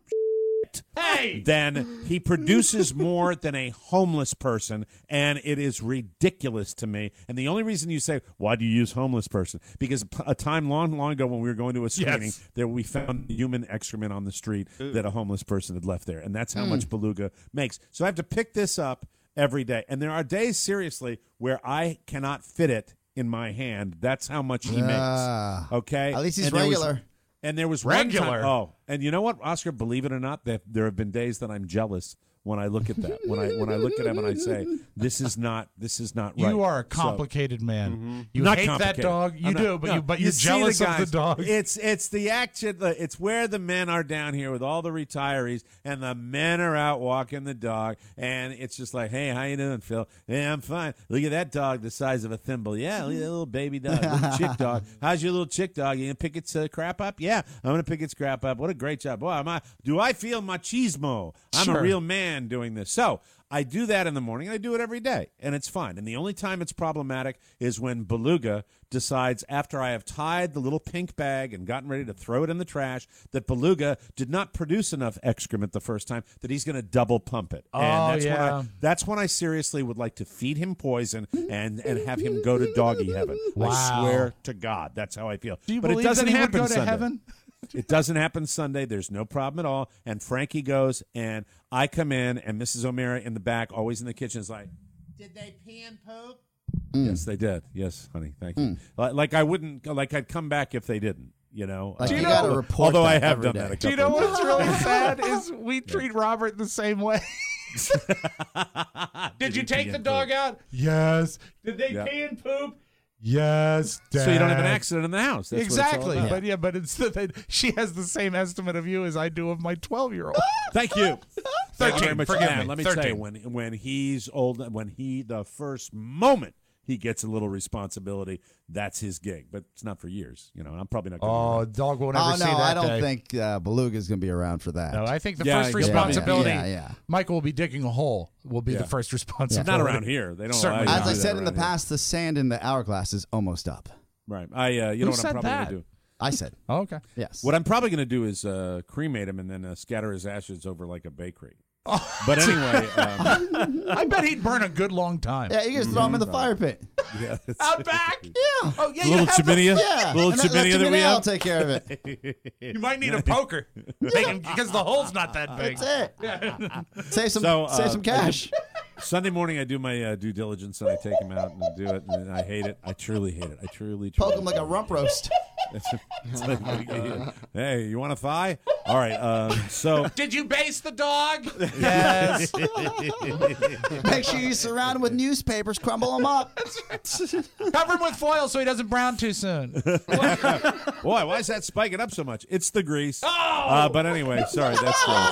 hey, then he produces more than a homeless person, and it is ridiculous to me. And the only reason you say, why do you use homeless person? Because a time long, long ago when we were going to a screening, Yes. there we found human excrement on the street that a homeless person had left there, and that's how much Beluga makes. So I have to pick this up every day. And there are days, seriously, where I cannot fit it in my hand. That's how much he Ah. makes. Okay? At least he's And there was- regular. and there was Regular. one time. Oh, and you know what, Oscar? Believe it or not, there, there have been days that I'm jealous when I look at that. When I when I look at him and I say, "This is not. This is not right." you are a So- complicated man. You Not hate that complicated. dog. You I'm not- do, but no, you but you you're see jealous the of the guys. dog. It's it's the action. It's where the men are down here with all the retirees, and the men are out walking the dog, and it's just like, "Hey, how you doing, Phil? Hey, I'm fine. Look at that dog, the size of a thimble. Yeah, look at that little baby dog, little chick dog. How's your little chick dog? You gonna pick its uh, crap up? Yeah, I'm gonna pick its crap up. What a great job, boy! Am I? Do I feel machismo? I'm Sure. a real man doing this. So I do that in the morning, and I do it every day, and it's fine. And the only time it's problematic is when Beluga decides, after I have tied the little pink bag and gotten ready to throw it in the trash, that Beluga did not produce enough excrement the first time, that he's going to double pump it. Oh, and that's yeah. when I, that's when I seriously would like to feed him poison and, and have him go to doggy heaven. Wow. I swear to God, that's how I feel. Do you but believe it doesn't that he would happen go to Sunday. heaven? It doesn't happen Sunday. There's no problem at all. And Frankie goes, and I come in, and Missus O'Meara in the back, always in the kitchen, is like, "Did they pee and poop?" Yes, they did. Yes, honey. Thank you. Like, like I wouldn't, like I'd come back if they didn't. You know, Like Uh, you gotta although- report Although I that have every done day. that. A Do you couple know of what's times. really sad is we treat Robert the same way. Did you take the dog out? Yes. Did they Yeah. pee and poop? Yes, Dad. So you don't have an accident in the house. That's exactly. What it's all about. But yeah, but it's that she has the same estimate of you as I do of my twelve-year-old. Thank you. Thank you very thirteen. much. Forgive Now, me. let me thirteen. tell you, when when he's old, when he the first moment he gets a little responsibility, that's his gig. But it's not for years. You know, I'm probably not. Gonna Oh, dog won't ever Oh, see no, that I don't day. think uh, Beluga's going to be around for that. No, I think the Yeah, first you'll probably- responsibility, Yeah, yeah. Michael will be digging a hole, will be Yeah. the first responsibility. Not around here. They don't Certainly allow you As to I do said that in the around here. past, the sand in the hourglass is almost up. Right. I. Uh, you Who know what said I'm probably that? gonna do. I said. Oh, okay. Yes. What I'm probably going to do is uh, cremate him and then uh, scatter his ashes over like a bakery. But anyway, um, I bet he'd burn a good long time. Yeah, you just throw him in the fire pit. yeah, that's- Out back? Yeah. Oh, yeah, little you have the- chiminea, Yeah. little And let- let chiminea that we Chiminea have. take care of it. You might need a poker because the hole's not that big. That's it. Save some, So, uh, save some cash. Sunday morning, I do my uh, due diligence and I take him out and do it, and I hate it. I truly hate it. I truly, truly Poke him like a rump roast. It's like, hey, you want a thigh? All right. Um, so Did you base the dog? Yes. Make sure you surround him with newspapers. Crumble him up. Cover him with foil so he doesn't brown too soon. boy, why is that spiking up so much? It's the grease. Oh! Uh, but anyway, sorry, that's gross.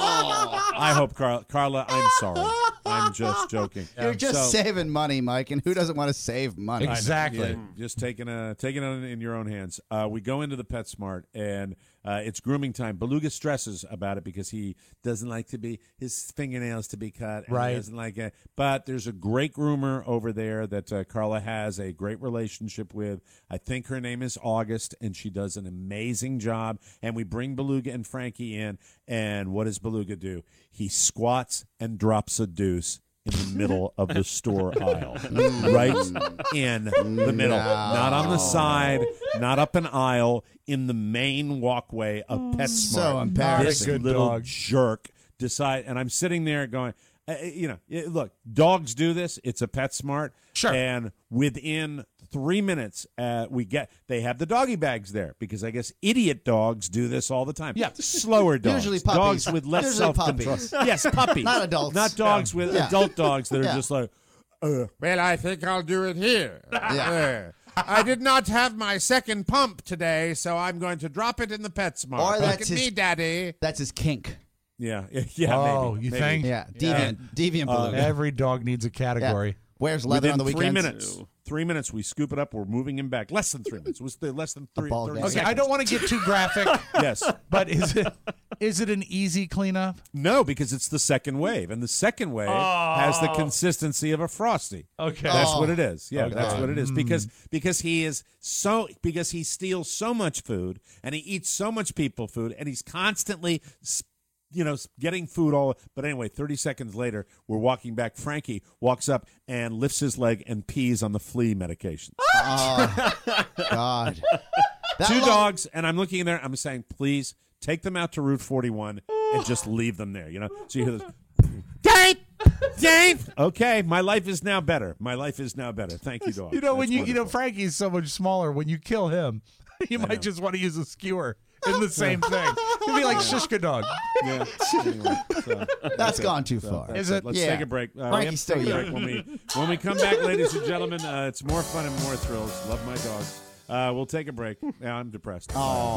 I hope Carla. Carla, I'm sorry. I'm just joking. You're just So- saving money, Mike, and who doesn't want to save money? I know, Exactly. yeah, just taking a taking it in your own hands. Uh, we go into the PetSmart and uh, it's grooming time. Beluga stresses about it because he doesn't like to be his fingernails to be cut. And Right. He doesn't like it. But there's a great groomer over there that uh, Carla has a great relationship with. I think her name is August, and she does an amazing job. And we bring Beluga and Frankie in, and what does Beluga do? He squats and drops a deuce in the middle of the store aisle, right in the middle, not on the side, not up an aisle, in the main walkway of PetSmart. So embarrassing. This Good little dog. jerk decide, and I'm sitting there going, uh, you know, eh, look, dogs do this. It's a PetSmart, Sure. and within three minutes, uh, we get they have the doggy bags there because I guess idiot dogs do this all the time. Yeah. slower dogs, Usually puppies. dogs with less Usually self control. puppies. Yes, puppies, Not adults. not dogs with Yeah. adult dogs that are Yeah. just like, uh, Well, I think I'll do it here. Yeah. Uh, I did not have my second pump today, so I'm going to drop it in the PetSmart. Or Look that's at his- me, Daddy. That's his kink. yeah, yeah. Oh, maybe, you maybe. think? Yeah, deviant, deviant Beluga. Every dog needs a category. Yeah. Wears leather Within on the three weekends. minutes, three minutes, we scoop it up. We're moving him back. Less than three minutes. It was the less than three. ball thirty game. Okay, I seconds. don't want to get too graphic, Yes. but is it is it an easy cleanup? No, because it's the second wave, and the second wave has the consistency of a Frosty. Okay. That's Oh. what it is. Yeah, Okay. that's what it is. Because because he is so because he steals so much food and he eats so much people food and he's constantly s- you know getting food all. But anyway, thirty seconds later, we're walking back. Frankie walks up and lifts his leg and pees on the flea medication. Oh, God. That Two long- dogs, and I'm looking in there. I'm saying, please take them out to Route forty-one and just leave them there. You know, so you hear this. Dave, Dave. Okay, my life is now better. My life is now better. Thank you, dog. You know, when That's you you know wonderful. Frankie's so much smaller. When you kill him, you might just want to use a skewer in the same thing. You'd be like Shishka dog. Yeah. Anyway, so, That's it. gone too So far. that's Is it? Let's Yeah. take a break. Uh, we Frankie's have to still take a young. break. When we when we come back, ladies and gentlemen, uh, it's more fun and more thrills. Love my dogs. Uh, we'll take a break. Yeah, I'm depressed.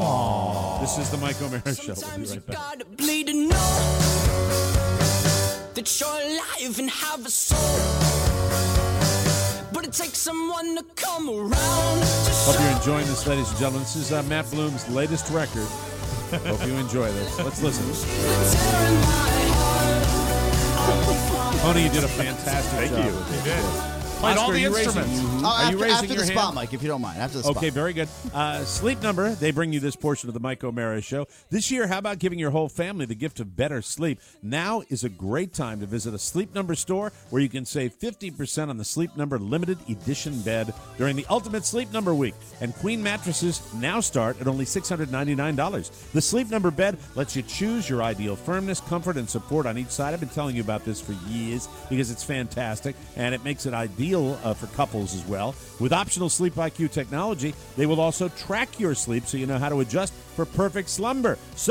Aww. This is the Mike O'Mara Show. We'll be Sometimes you right back. gotta bleed to know that you're alive and have a soul. But it takes someone to come around to Hope show. you're enjoying this, ladies and gentlemen. This is uh, Matt Bloom's latest record. Hope you enjoy this. Let's listen. Tearing my heart. Tony, you did a fantastic Thank job. you. with this. You did. Yeah. Played all Oscar, the are you raising- instruments. Oh, Are after, you raising after your the hand? spot, Mike, if you don't mind. After the spot. Okay, very good. Uh, Sleep Number, they bring you this portion of the Mike O'Mara Show. This year, how about giving your whole family the gift of better sleep? Now is a great time to visit a Sleep Number store where you can save fifty percent on the Sleep Number limited edition bed during the Ultimate Sleep Number Week. And Queen mattresses now start at only six hundred ninety-nine dollars. The Sleep Number bed lets you choose your ideal firmness, comfort, and support on each side. I've been telling you about this for years because it's fantastic, and it makes it ideal uh, for couples as well. With optional Sleep I Q technology, they will also track your sleep so you know how to adjust for perfect slumber. So,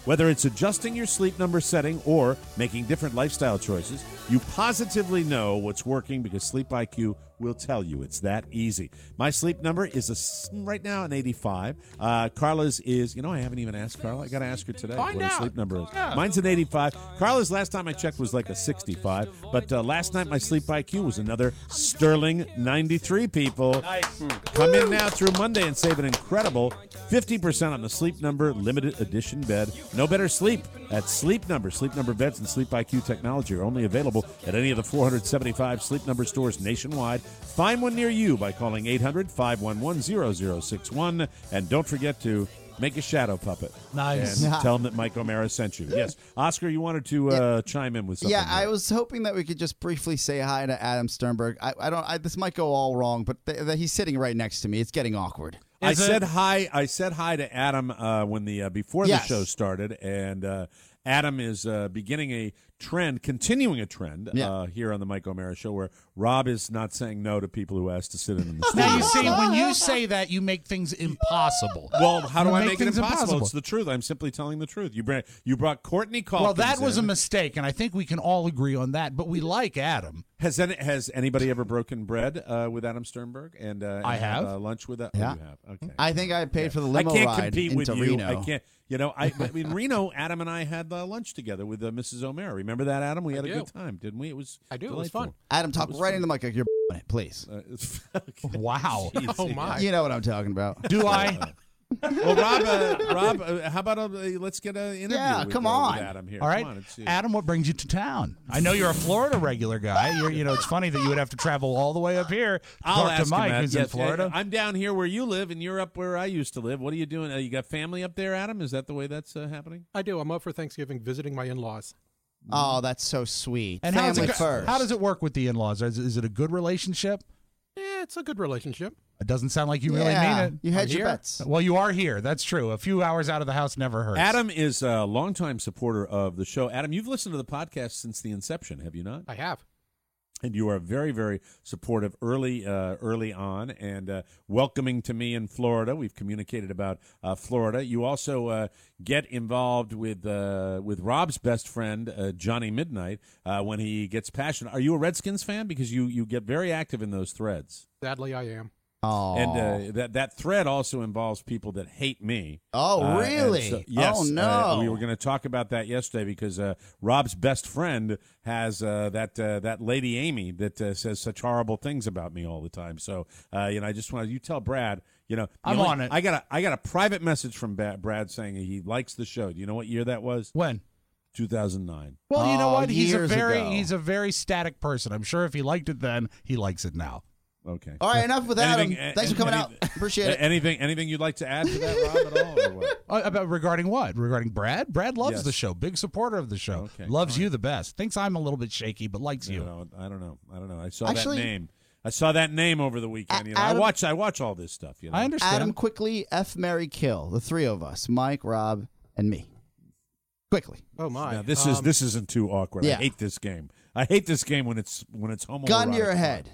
Whether it's adjusting your sleep number setting or making different lifestyle choices, you positively know what's working because Sleep I Q will tell you. It's that easy. My sleep number is a, right now an eighty-five. Uh, Carla's is, you know, I haven't even asked Carla. I got to ask her today Find what her out. sleep number is. Yeah. Mine's an eighty-five. Carla's last time I checked was like a sixty-five. But uh, last night my Sleep I Q was another sterling ninety-three, people. Nice. Come in now through Monday and save an incredible fifty percent on the Sleep Number limited edition bed. No better sleep at Sleep Number. Sleep Number beds and Sleep I Q technology are only available at any of the four hundred seventy-five Sleep Number stores nationwide. Find one near you by calling eight hundred, five one one, zero zero six one. And don't forget to make a shadow puppet. Nice. And tell them that Mike O'Mara sent you. Yes. Oscar, you wanted to uh, chime in with something. Yeah, I here. was hoping that we could just briefly say hi to Adam Sternberg. I, I don't. I, this might go all wrong, but th- th- he's sitting right next to me. It's getting awkward. I Is it- said hi. I said hi to Adam uh, when the uh, before Yes. the show started, and uh, Adam is uh, beginning a trend, continuing a trend Yeah. uh, here on the Mike O'Mara Show, where Rob is not saying no to people who ask to sit in the studio. Now you see, when you say that, you make things impossible. Well, how do You I make make it things impossible? impossible. It's the truth. I'm simply telling the truth. You brought you brought Courtney Calkins. Well, that was a in. mistake, and I think we can all agree on that. But we like Adam. Has any, has anybody ever broken bread uh, with Adam Sternberg and, uh, and I had, have. uh, lunch with that? Yeah. Oh, you have. Okay. I think I paid for the I limo can't ride compete into with you. Reno. I can't. You know, I, I mean, Reno. Adam and I had uh, lunch together with uh, Missus O'Mara. Remember that, Adam? We had I a do. good time, didn't we? It was. I do. It Delightful. was fun. Adam, talk was right fun. into the mic like you're on it, please. Uh, it's- Wow. Jeez, Oh, yeah. my. You know what I'm talking about. Do I? Well, Rob, uh, Rob, uh, how about uh, let's get an interview? Yeah, with, come uh, on. with Adam here. All right, Come on, let's see. Adam, what brings you to town? I know you're a Florida regular guy. You're, you know, it's funny that you would have to travel all the way up here to I'll talk ask to Mike, him that. who's Yes, in Florida. I'm down here where you live, and you're up where I used to live. What are you doing? Uh, you got family up there, Adam? Is that the way that's uh, happening? I do. I'm up for Thanksgiving visiting my in-laws. Oh, that's so sweet. and how does, Family it, first. how does it work with the in-laws? Is, is it a good relationship? Yeah, it's a good relationship. It doesn't sound like you really Yeah, mean it. you hedge I'm your here. bets. Well, you are here. That's true. A few hours out of the house never hurts. Adam is a longtime supporter of the show. Adam, you've listened to the podcast since the inception, have you not? I have. And you are very, very supportive early, uh, early on, and uh, welcoming to me in Florida. We've communicated about uh, Florida. You also uh, get involved with uh, with Rob's best friend uh, Johnny Midnight uh, when he gets passionate. Are you a Redskins fan? Because you you get very active in those threads. Sadly, I am. Oh, And uh, that that thread also involves people that hate me. Oh, Uh, and really? so- yes. Oh, no. uh, we were going to talk about that yesterday because uh, Rob's best friend has uh, that uh, that lady Amy that uh, says such horrible things about me all the time. So uh, you know, I just wanted you tell Brad. You know, the I'm only- on it. I got a I got a private message from Ba- Brad saying he likes the show. Do you know what year that was? When? two thousand nine. Well, you know Oh, what? He's a years very ago. he's a very static person. I'm sure if he liked it then, he likes it now. Okay. All right, enough with Adam. Anything- Thanks for coming out. anything- Appreciate it. Anything anything you'd like to add to that, Rob, at all? Or what? Uh, about regarding what? Regarding Brad? Brad loves Yes. the show. Big supporter of the show. Okay, Loves all you the best. Thinks I'm a little bit shaky, but likes You you. know, I don't know. I don't know. I saw Actually- that name. I saw that name over the weekend. You know, I Adam- watch. I watch all this stuff. You know, I understand. Adam, quickly, F, Mary, kill. The three of us, Mike, Rob, and me. Quickly. Oh, my. Now, this is Um, this isn't too awkward. I yeah. hate this game. I hate this game when it's when it's homoerotic. Gun to your head.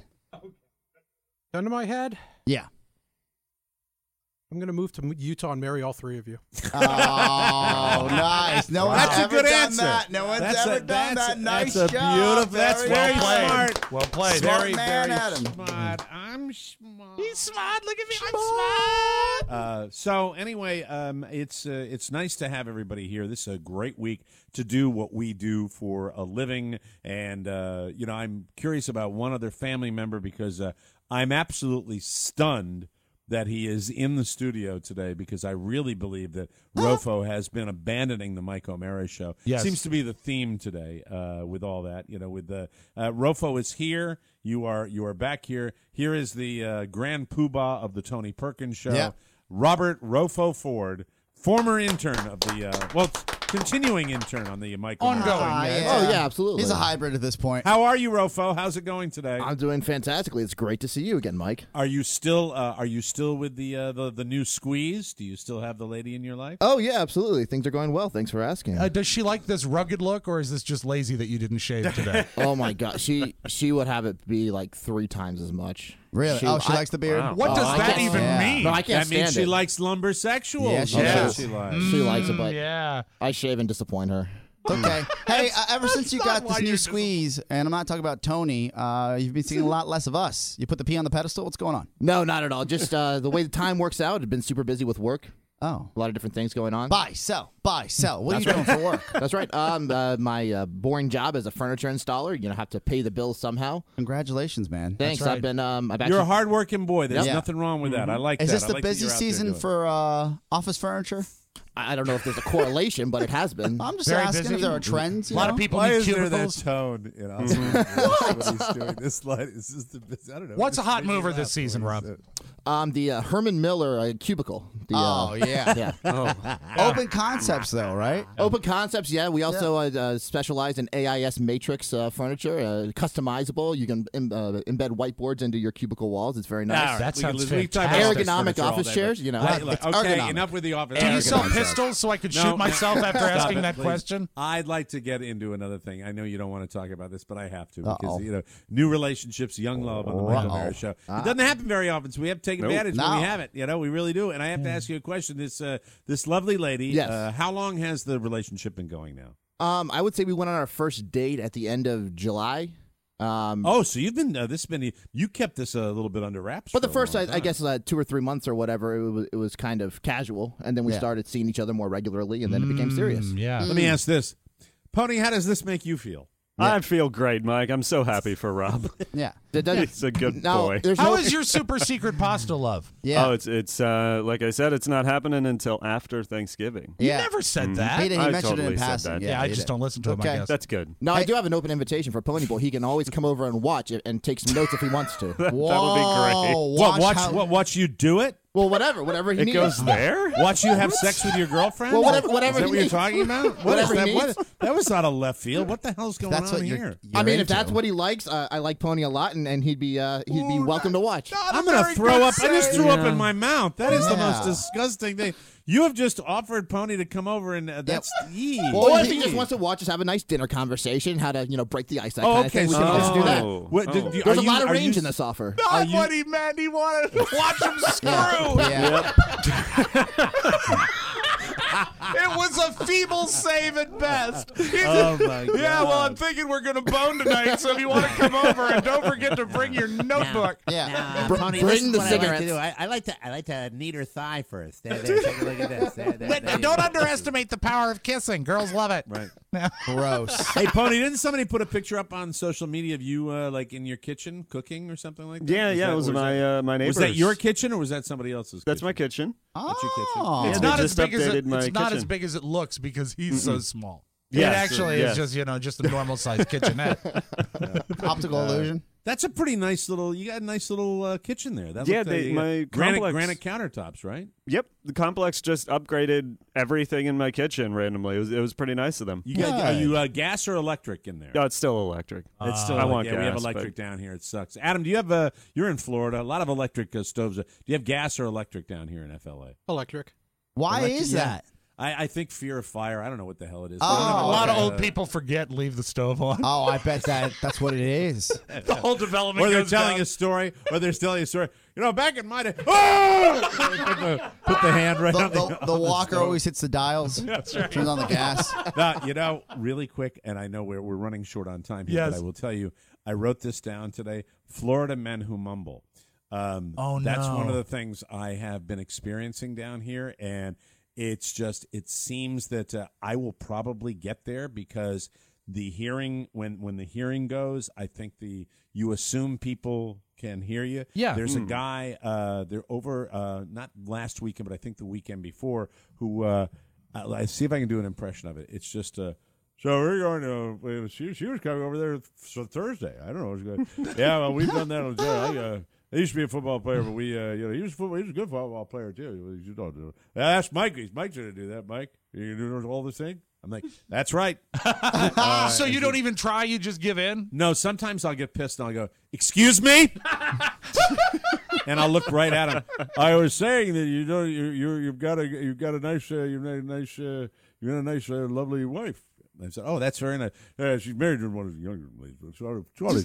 Gun to my head. Yeah. I'm going to move to Utah and marry all three of you. Oh, nice. No one's That's a ever good done answer. that. No one's That's ever a- done that's that. a- Nice that's a job. beautiful- that's very played. smart. Well played. Smart Very, man, very Adam. smart. I'm smart. He's smart. Look at me. I'm smart. Uh, so anyway, um, it's uh, it's nice to have everybody here. This is a great week to do what we do for a living, and uh, you know, I'm curious about one other family member because uh, I'm absolutely stunned that he is in the studio today because I really believe that Rofo has been abandoning the Mike O'Mara show. Yes. Seems to be the theme today uh, with all that. You know, with the uh, Rofo is here. You are you are back here. Here is the uh, grand poobah of the Tony Perkins show. Yeah. Robert Rofo Ford, former intern of the uh, well, continuing intern on the Mike O'Mara Ongoing, show. Ah, yeah. Oh, yeah, absolutely. He's a hybrid at this point. How are you, Rofo? How's it going today? I'm doing fantastically. It's great to see you again, Mike. Are you still uh, are you still with the, uh, the the new squeeze? Do you still have the lady in your life? Oh, yeah, absolutely. Things are going well. Thanks for asking. Uh, does she like this rugged look, or is this just lazy that you didn't shave today? oh, my God. She she would have it be like three times as much. Really? Oh, she likes the beard? Wow. What does Oh, I that can't- even yeah. mean? No, I can't That means stand she it. likes lumbersexuals. Yeah, she That's does. what she likes. She likes it, but yeah. I shave and disappoint her. Okay. Hey, uh, ever since you not got why this new you're squeeze, and I'm not talking about Tony, uh, you've been seeing a lot less of us. You put the P on the pedestal? What's going on? No, not at all. Just uh, the way the time works out. I've been super busy with work. Oh. A lot of different things going on. Buy, sell, buy, sell. What That's are you right. doing for work? That's right. Um, uh, my uh, boring job as a furniture installer. You know, have to pay the bills somehow. Congratulations, man. Thanks. That's right. I've been. Um, I've actually. You're a hardworking boy. There's Yeah. nothing wrong with that. I like Is that. this I the like that busy you're out there season doing it. for uh, office furniture? I don't know if there's a correlation, but it has been. I'm just Very asking busy. if there are trends. A you lot know? of people Why need is there that cubicles. tone? You know, what he's doing. This light is just the best. I don't know. What's a Just hot make me mover laugh this season, when he Rob? said it. Um, the uh, Herman Miller uh, cubicle. The, Oh, uh, yeah. yeah. Oh. Open concepts, though, right? Open concepts, yeah. We also uh, uh, specialize in A I S matrix uh, furniture, uh, customizable. You can im- uh, embed whiteboards into your cubicle walls. It's very nice. All right, That we can- sounds we can talk about fantastic. office Ergonomic furniture all office day, chairs, but- you know. Right, like, It's okay, ergonomic. enough with the office. Do you Ergonomic sell concepts. pistols so I could No, shoot myself no. after Stop asking it, that please. question? I'd like to get into another thing. I know you don't want to talk about this, but I have to Uh-oh. because you know new relationships, young love on the Michael Uh-oh. Mara Show. Ah. It doesn't happen very often, so we have to take Nope. advantage when No. we have it. You know, we really do. And I have to ask you a question. This uh, this lovely lady. Yes. Uh, how long has the relationship been going now? Um, I would say we went on our first date at the end of July. Um, Oh, so you've been uh, this been you kept this a little bit under wraps. but the for a first, long I, I time. guess, uh, two or three months or whatever, it was, it was kind of casual, and then we Yeah. started seeing each other more regularly, and then it became serious. Mm, yeah. Let me ask this, Pony. How does this make you feel? I feel great, Mike. I'm so happy for Rob. Yeah. That doesn't- He's a good Now, boy. there's How no- is your super secret pasta love? Yeah. Oh, it's it's uh, like I said, it's not happening until after Thanksgiving. You Yeah. never said that. He, he I mentioned totally it in said passing. that. Yeah, yeah, I he just did. don't listen to him, I Okay. guess. That's good. No, I do have an open invitation for Pony Boy. He can always come over and watch it and take some notes if he wants to. That Whoa, would be great. What watch? how- What watch you do it? Well, whatever, whatever he It needs. goes there? Watch you have sex with your girlfriend? Well, whatever- whatever Is that he what you're needs. talking about? What is Whatever he that? What- needs. that was not a left field. What the hell's going That's on what you're, here? you're I mean, if into. that's what he likes, uh, I like Pony a lot, and, and he'd be uh, he'd be welcome to watch. I'm going to throw up. I just threw up Yeah. in my mouth. That is the Yeah. most disgusting thing. You have just offered Pony to come over, and uh, that's yee. Or if he just wants to watch us have a nice dinner conversation, how to you know break the ice, that Oh, kind okay, of thing, we so- can always do that. Oh. What, do- Oh. do- There's are a you- lot of are range you- in this offer. Not you- what he meant. He wanted to watch him screw. Yeah. It was a feeble save at best. He Oh, just- my Yeah, well, I'm God. thinking we're going to bone tonight, so if you want to come over, and don't forget to bring your notebook. Yeah. Now, Br- Pony, bring this is the what I like to cigarettes. do. I, I like to I like to knead her thigh first. There, there, take a look at this. There, there, But there you don't go. underestimate the power of kissing. Girls love it. Right. Gross. Hey, Pony, didn't somebody put a picture up on social media of you, uh, like in your kitchen cooking or something like that? Yeah, yeah, that- it was or my that- uh, my neighbor's. Was that your kitchen or was that somebody else's? That's kitchen? my kitchen. That's your kitchen. Oh. It's Yeah, not they as just big as it, updated my it's not as kitchen. big as it looks because he's so small. Yes, it actually yes. is just you know just a normal sized kitchenette. Optical illusion. That's a pretty nice little. You got a nice little uh, kitchen there. That Yeah, looked, uh, they- you got my granite complex- granite countertops, right? Yep, the complex just upgraded everything in my kitchen randomly. It was, it was pretty nice of them. You got, are you uh, gas or electric in there? No, it's still electric. It's still. I want yeah, gas. we have but- electric down here. It sucks. Adam, do you have a? You're in Florida. A lot of electric uh, stoves. Do you have gas or electric down here in F L A? Electric. Why Electric, is yeah. that? I, I think fear of fire. I don't know what the hell it is. Oh, They don't have A lot of uh, old people forget and leave the stove on. Oh, I bet that that's what it is. The whole development. Or they're goes telling down. a story, or they're telling a story. You know, back in my day, oh! put, the, put the hand right The, on the, the, the walker always hits the dials. That's right. Turns on the gas. Now, you know, really quick, and I know we're we're running short on time here, Yes. but I will tell you, I wrote this down today. Florida men who mumble. Um, Oh, That's no. one of the things I have been experiencing down here, and it's just it seems that uh, I will probably get there because the hearing when when the hearing goes, I think the you assume people can hear you. Yeah. There's a Mm. guy uh, there over uh, not last weekend, but I think the weekend before who uh, I, I see if I can do an impression of it. It's just uh, so we're going to. She she was coming over there for Thursday. I don't know. It was good. Yeah, well, we've done that. On, yeah, I, uh, I used to be a football player, but we, uh, you know, he was football, he was a good football player too. You don't do it. I asked Mike. He's Mike's going to do that. Mike, you do all this thing. I'm like, that's right. Uh, so you don't even try; you just give in. No, sometimes I'll get pissed and I'll go, "Excuse me," and I'll look right at him. I was saying that you know you you you've got a you've got a nice uh, you've got a nice uh, you've got a nice uh, lovely wife. I said, "Oh, that's her." And I, uh, she's married to one of the younger ladies. Charlie- Charlie's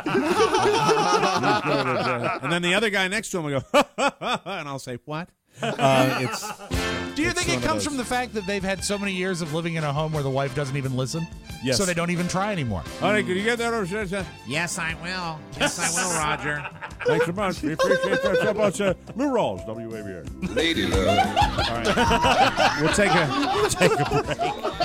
and then the other guy next to him will go, and I'll say, "What?" Uh, it's. Do you it's think one it of comes those. from the fact that they've had so many years of living in a home where the wife doesn't even listen? Yes. So they don't even try anymore. All right, can you get that over? Yes, I will. Yes, I will, Roger. Thanks so much. We appreciate that so much. Uh, Lou Rawls, W A B R. Lady love. All right. We'll take a, we'll take a break.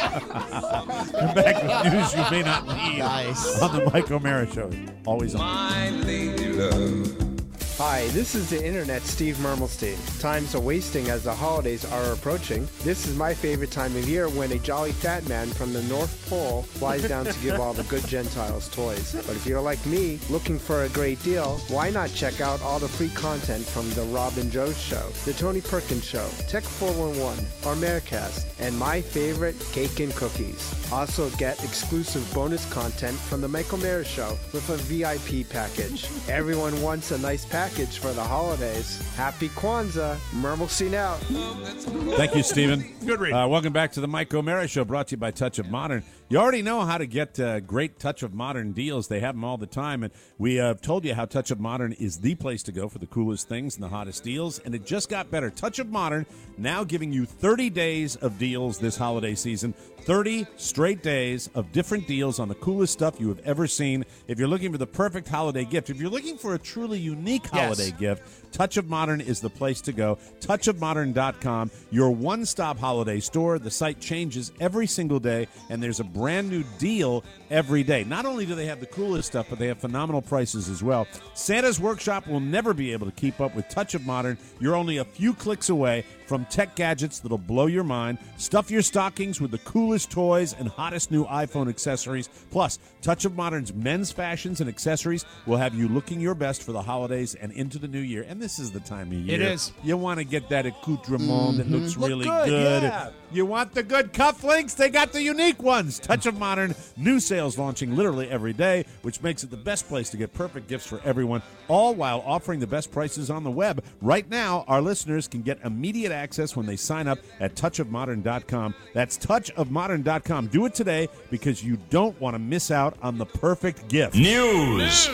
Come back with news you may not need Nice. on the Mike O'Mara Show. Always on. My lady love. Hi, this is the Internet Steve Mermelstein. Times are wasting as the holidays are approaching. This is my favorite time of year when a jolly fat man from the North Pole flies down to give all the good Gentiles toys. But if you're like me, looking for a great deal, why not check out all the free content from The Rob and Joe Show, The Tony Perkins Show, Tech four one one, our Marecast, and my favorite, Cake and Cookies. Also get exclusive bonus content from The Mike O'Mara Show with a V I P package. Everyone wants a nice package for the holidays. Happy Kwanzaa. Mermelstein out. Thank you, Stephen. Good read. Uh, welcome back to the Mike O'Mara Show, brought to you by Touch of Modern. You already know how to get uh, great Touch of Modern deals. They have them all the time, and we uh, told you how Touch of Modern is the place to go for the coolest things and the hottest deals, and it just got better. Touch of Modern now giving you thirty days of deals this holiday season. thirty straight days of different deals on the coolest stuff you have ever seen. If you're looking for the perfect holiday gift, if you're looking for a truly unique holiday Yes. gift, Touch of Modern is the place to go. touch of modern dot com, your one-stop holiday store. The site changes every single day, and there's a brand new deal every day. Not only do they have the coolest stuff, but they have phenomenal prices as well. Santa's Workshop will never be able to keep up with Touch of Modern. You're only a few clicks away from tech gadgets that'll blow your mind. Stuff your stockings with the coolest toys and hottest new iPhone accessories. Plus, Touch of Modern's men's fashions and accessories will have you looking your best for the holidays and into the new year. And this is the time of year. It is. You want to get that accoutrement that looks Look really good, good. yeah. You want the good cufflinks? They got the unique ones. Touch of Modern, new sales launching literally every day, which makes it the best place to get perfect gifts for everyone, all while offering the best prices on the web. Right now, our listeners can get immediate access when they sign up at touch of modern dot com. That's touch of modern dot com. Do it today because you don't want to miss out on the perfect gift. News.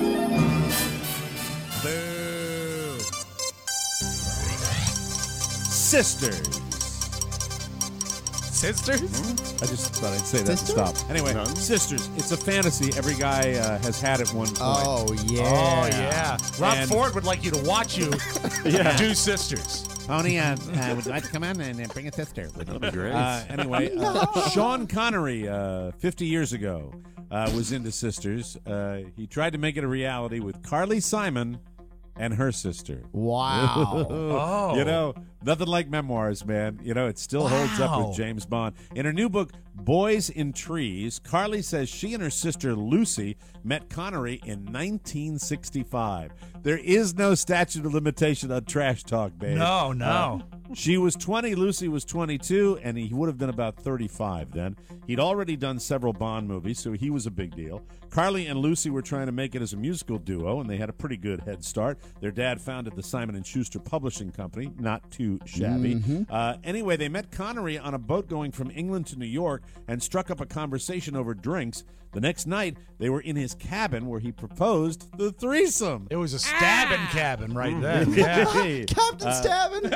Boo. Sisters. Sisters? I just thought I'd say that Sister? to stop. Anyway, Sisters. It's a fantasy. Every guy uh, has had at one point. Oh, yeah. Oh, yeah. Rob And- Ford would like you to watch you do Sisters. Tony, uh, uh, would you like to come in and uh, bring a sister? That'd be great. Uh, anyway, uh, Sean Connery, uh, fifty years ago, uh, was into Sisters. Uh, he tried to make it a reality with Carly Simon and her sister. Wow. Oh. You know, nothing like memoirs, man. You know, it still holds up Wow. with James Bond. In her new book, Boys in Trees, Carly says she and her sister Lucy met Connery in nineteen sixty-five. There is no statute of limitation on trash talk, babe. No, no. Uh, she was twenty, Lucy was twenty-two, and he would have been about thirty-five then. He'd already done several Bond movies, so he was a big deal. Carly and Lucy were trying to make it as a musical duo, and they had a pretty good head start. Their dad founded the Simon and Schuster Publishing Company, not too shabby. Mm-hmm. Uh, anyway, they met Connery on a boat going from England to New York and struck up a conversation over drinks. The next night, they were in his cabin where he proposed the threesome. It was a stabbing cabin right then. Yeah. Captain Uh,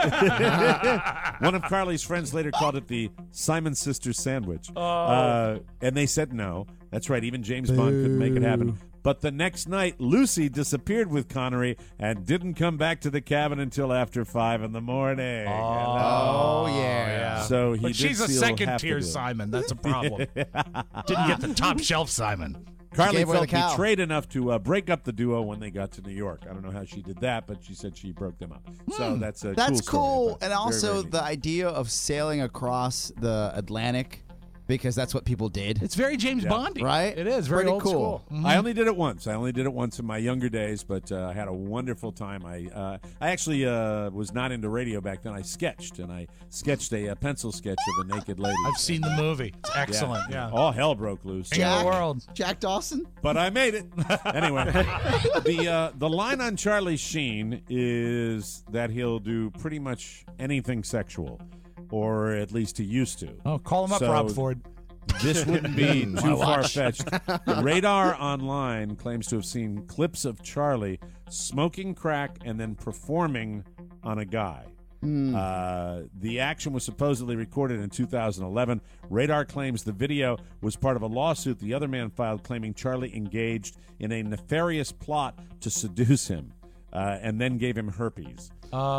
Stabbin. One of Carly's friends later called it the Simon Sisters sandwich. Uh, and they said no. That's right. Even James Bond couldn't make it happen. But the next night, Lucy disappeared with Connery and didn't come back to the cabin until after five in the morning. Oh, yeah. So he But did she's a still second have to tier do it. Simon. That's a problem. Didn't get the top shelf Simon. Carly gave away felt the cow. betrayed enough to uh, break up the duo when they got to New York. I don't know how she did that, but she said she broke them up. So that's a That's cool. story, cool. but And very, also very neat. the idea of sailing across the Atlantic because that's what people did. It's very James Yeah. Bondy. Right? It is. Very Pretty old cool. school. Mhm. I only did it once. I only did it once in my younger days, but uh, I had a wonderful time. I uh, I actually uh, was not into radio back then. I sketched, and I sketched a, uh pencil sketch of a naked lady. I've seen the movie. It's excellent. Yeah. All hell broke loose. King of the world. Jack Dawson? But I made it. Anyway, the uh, the line on Charlie Sheen is that he'll do pretty much anything sexual, or at least he used to. Oh, call him up, So- Rob Ford. This wouldn't be My too watch. far-fetched. Radar Online claims to have seen clips of Charlie smoking crack and then performing on a guy. Hmm. Uh, the action was supposedly recorded in two thousand eleven. Radar claims the video was part of a lawsuit the other man filed claiming Charlie engaged in a nefarious plot to seduce him uh, and then gave him herpes.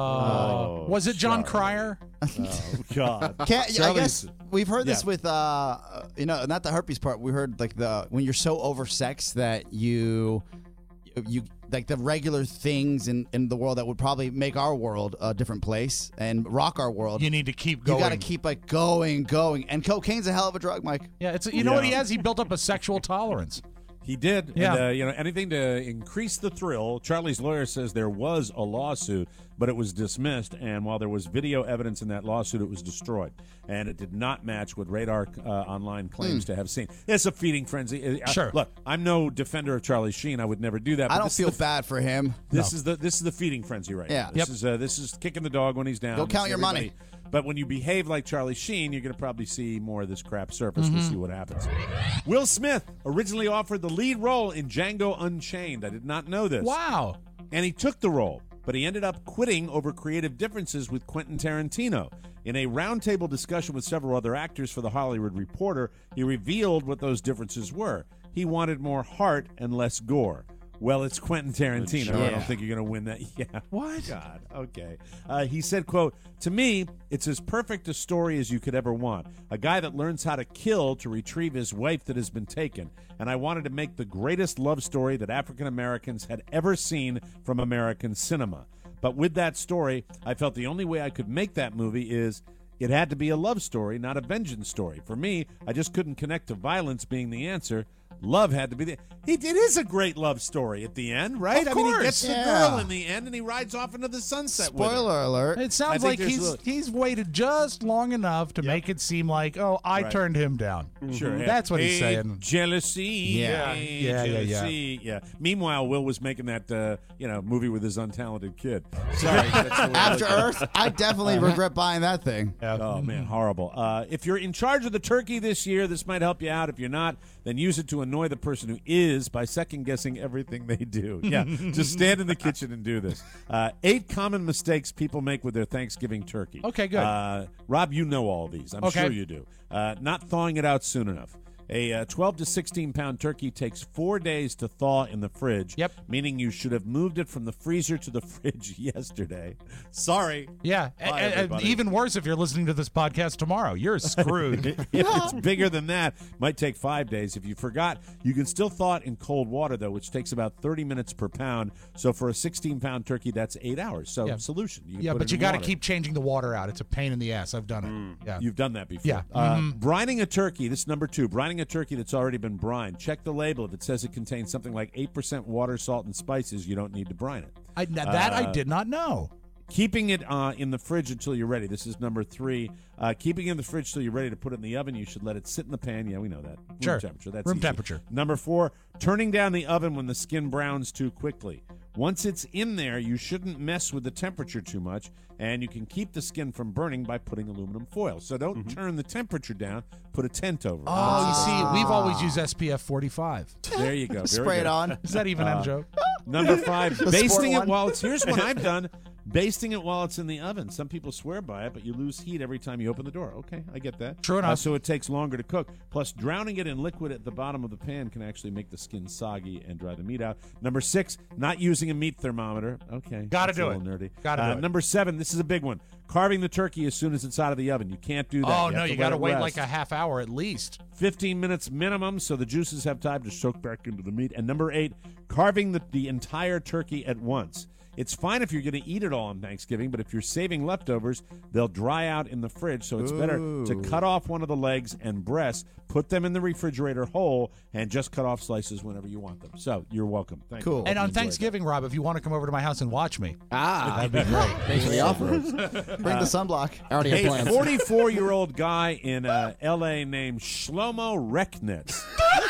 Oh. Was it John Charlie. Cryer? Oh, God. Can't, I Charlie's- guess we've heard this Yeah. with, uh, you know, not the herpes part. We heard like the when you're so oversexed that you, you like the regular things in, in the world that would probably make our world a different place and rock our world. You need to keep You going. got to keep like going, going. And cocaine's a hell of a drug, Mike. Yeah, it's you know what he has? He built up a sexual tolerance. He did. Yeah. And, uh, you know, anything to increase the thrill. Charlie's lawyer says there was a lawsuit, but it was dismissed. And while there was video evidence in that lawsuit, it was destroyed. And it did not match what Radar uh, Online claims Mm. to have seen. It's a feeding frenzy. Uh, Sure. Look, I'm no defender of Charlie Sheen. I would never do that. I but don't this is feel the- bad for him. This No. is the this is the feeding frenzy right Yeah. now. This Yep. is uh, this is kicking the dog when he's down. Go This count is your money. everybody- But when you behave like Charlie Sheen, you're going to probably see more of this crap surface. We'll Mhm. see what happens. Will Smith originally offered the lead role in Django Unchained. I did not know this. Wow. And he took the role, but he ended up quitting over creative differences with Quentin Tarantino. In a roundtable discussion with several other actors for The Hollywood Reporter, he revealed what those differences were. He wanted more heart and less gore. Well, it's Quentin Tarantino. I Yeah. don't think you're going to win that. Yeah. What? God. Okay. Uh, he said, quote, "To me, it's as perfect a story as you could ever want. A guy that learns how to kill to retrieve his wife that has been taken. And I wanted to make the greatest love story that African Americans had ever seen from American cinema. But with that story, I felt the only way I could make that movie is it had to be a love story, not a vengeance story. For me, I just couldn't connect to violence being the answer. Love had to be the. It, it is a great love story at the end, right? Of I mean, he course. gets the Yeah. girl in the end, and he rides off into the sunset. with her. Spoiler alert. It I sounds think like there's he's a little- he's waited just long enough to make it seem like, oh, I Right. turned him down. Sure, yeah. That's what he's Hey, saying. Jealousy, Yeah. hey, Yeah, yeah, yeah. jealousy, yeah. Meanwhile, Will was making that uh, you know movie with his untalented kid. Sorry, that's the way I After look at it. Earth, I definitely regret buying that thing. Oh man, horrible. Uh, if you're in charge of the turkey this year, this might help you out. If you're not, then use it to annoy the person who is by second guessing everything they do. Yeah, just stand in the kitchen and do this. Uh, eight common mistakes people make with their Thanksgiving turkey. Okay, good. Uh, Rob, you know all these. I'm Okay. sure you do. Uh, not thawing it out soon enough. A uh, twelve to sixteen pound turkey takes four days to thaw in the fridge. Yep. Meaning you should have moved it from the freezer to the fridge yesterday. Sorry. Yeah, Bye, and- and everybody. even worse if you're listening to this podcast tomorrow. You're screwed. if it's bigger than that, might take five days. If you forgot, you can still thaw it in cold water, though, which takes about thirty minutes per pound. So for a sixteen pound turkey, that's eight hours. So Yeah. solution. You can yeah, put but it you in got to water. keep changing the water out. It's a pain in the ass. I've done it. Yeah. You've done that before. Yeah. Uh, Mhm. Brining a turkey, this is number two. Brining a turkey that's already been brined. Check the label. If it says it contains something like eight percent water, salt, and spices, you don't need to brine it. I, now that I Uh, did not know. Keeping it uh, in the fridge until you're ready. This is number three. Uh, keeping it in the fridge until you're ready to put it in the oven. You should let it sit in the pan. Yeah, we know that. Room Sure. temperature. That's Room easy. temperature. Number four, turning down the oven when the skin browns too quickly. Once it's in there, you shouldn't mess with the temperature too much, and you can keep the skin from burning by putting aluminum foil. So don't turn the temperature down. Put a tent over it. Oh, you see, we've always used S P F forty-five. There you go. Very Spray it good. on. Is that even Uh, a joke? Number five, The basting sport it one. while it's here's what I've done. Basting it while it's in the oven. Some people swear by it, but you lose heat every time you open the door. Okay, I get that. True Uh, enough. so it takes longer to cook. Plus, drowning it in liquid at the bottom of the pan can actually make the skin soggy and dry the meat out. Number six, not using a meat thermometer. Okay, Gotta that's do a little it. nerdy. Gotta do Uh, it. Number seven, this is a big one. Carving the turkey as soon as it's out of the oven. You can't do that. Oh, have no, to you let got to it wait rest. like a half hour at least. fifteen minutes minimum so the juices have time to soak back into the meat. And number eight, carving the, the entire turkey at once. It's fine if you're going to eat it all on Thanksgiving, but if you're saving leftovers, they'll dry out in the fridge. So it's better to Ooh. cut off one of the legs and breasts, put them in the refrigerator whole, and just cut off slices whenever you want them. So you're welcome. Thank Cool. you. And Hope on you enjoyed Thanksgiving, Rob, if you want to come over to my house and watch me, Ah, that'd be great. thanks for the offer. Bring the sunblock. I already have A plans. forty-four-year-old guy in uh, L A named Shlomo Reknitz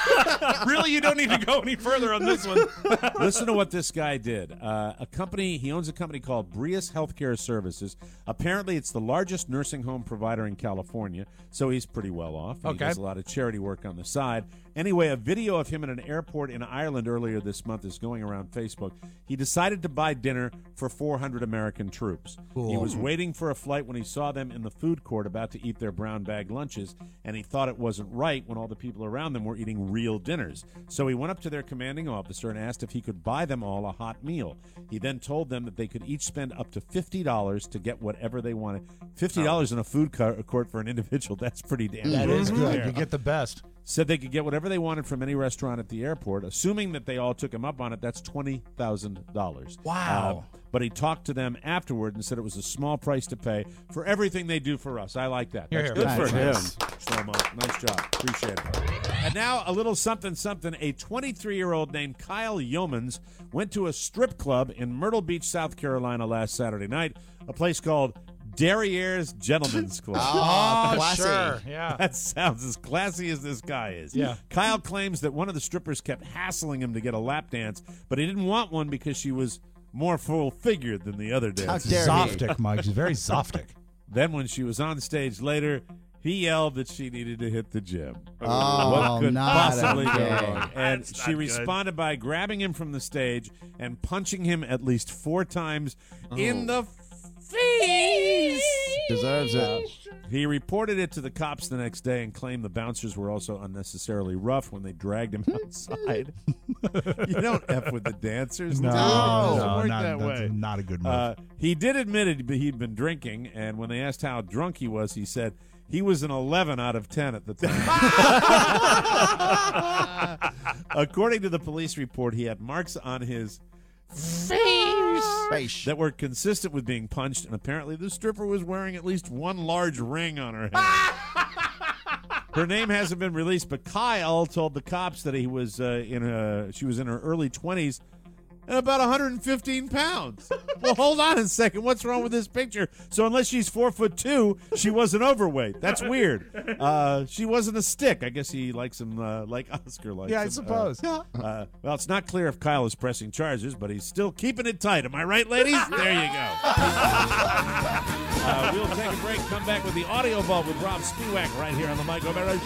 Really, you don't need to go any further on this one. Listen to what this guy did. Uh, a company, he owns a company called Brius Healthcare Services. Apparently, it's the largest nursing home provider in California, so he's pretty well off. Okay. He does a lot of charity work on the side. Anyway, a video of him at an airport in Ireland earlier this month is going around Facebook. He decided to buy dinner for four hundred American troops. Cool. He was waiting for a flight when he saw them in the food court about to eat their brown bag lunches, and he thought it wasn't right when all the people around them were eating real dinners. So he went up to their commanding officer and asked if he could buy them all a hot meal. He then told them that they could each spend up to fifty dollars to get whatever they wanted. fifty dollars in a food co- court for an individual, that's pretty damn That good. is good. You get the best. Said they could get whatever they wanted from any restaurant at the airport. Assuming that they all took him up on it, that's twenty thousand dollars. Wow. Uh, but he talked to them afterward and said it was a small price to pay for everything they do for us. I like that. Here, That's here. good for him. Nice. Shlomo, nice job. Appreciate it. And now a little something, something. A twenty-three-year-old named Kyle Yeomans went to a strip club in Myrtle Beach, South Carolina last Saturday night, a place called Derriere's Gentlemen's Club. Oh, classy. sure. Yeah. That sounds as classy as this guy is. Yeah. Kyle claims that one of the strippers kept hassling him to get a lap dance, but he didn't want one because she was more full-figured than the other dancers. dare he. Zoftic, Mike. She's very Zoftic. Then when she was on stage later, he yelled that she needed to hit the gym. Oh, What could not possibly go okay. wrong? And That's she not good. responded by grabbing him from the stage and punching him at least four times in the face. Deserves it. He reported it to the cops the next day and claimed the bouncers were also unnecessarily rough when they dragged him outside. You don't F with the dancers. No, dude. It doesn't no, work not, that that's way. not a good move. Uh, he did admit it, but he'd been drinking, and when they asked how drunk he was, he said he was an eleven out of ten at the time. According to the police report, he had marks on his face that were consistent with being punched, and apparently the stripper was wearing at least one large ring on her head. Her name hasn't been released, but Kyle told the cops that he was uh, in a, she was in her early twenties and about one hundred fifteen pounds. Well, hold on a second. What's wrong with this picture? So unless she's four foot two, she wasn't overweight. That's weird. Uh, she wasn't a stick. I guess he likes him uh, like Oscar likes Yeah, I him. suppose. Uh, uh, well, it's not clear if Kyle is pressing charges, but he's still keeping it tight. Am I right, ladies? There you go. Uh, we'll take a break, come back with the Audio Vault with Rob Spiewak right here on the Mike O'Mara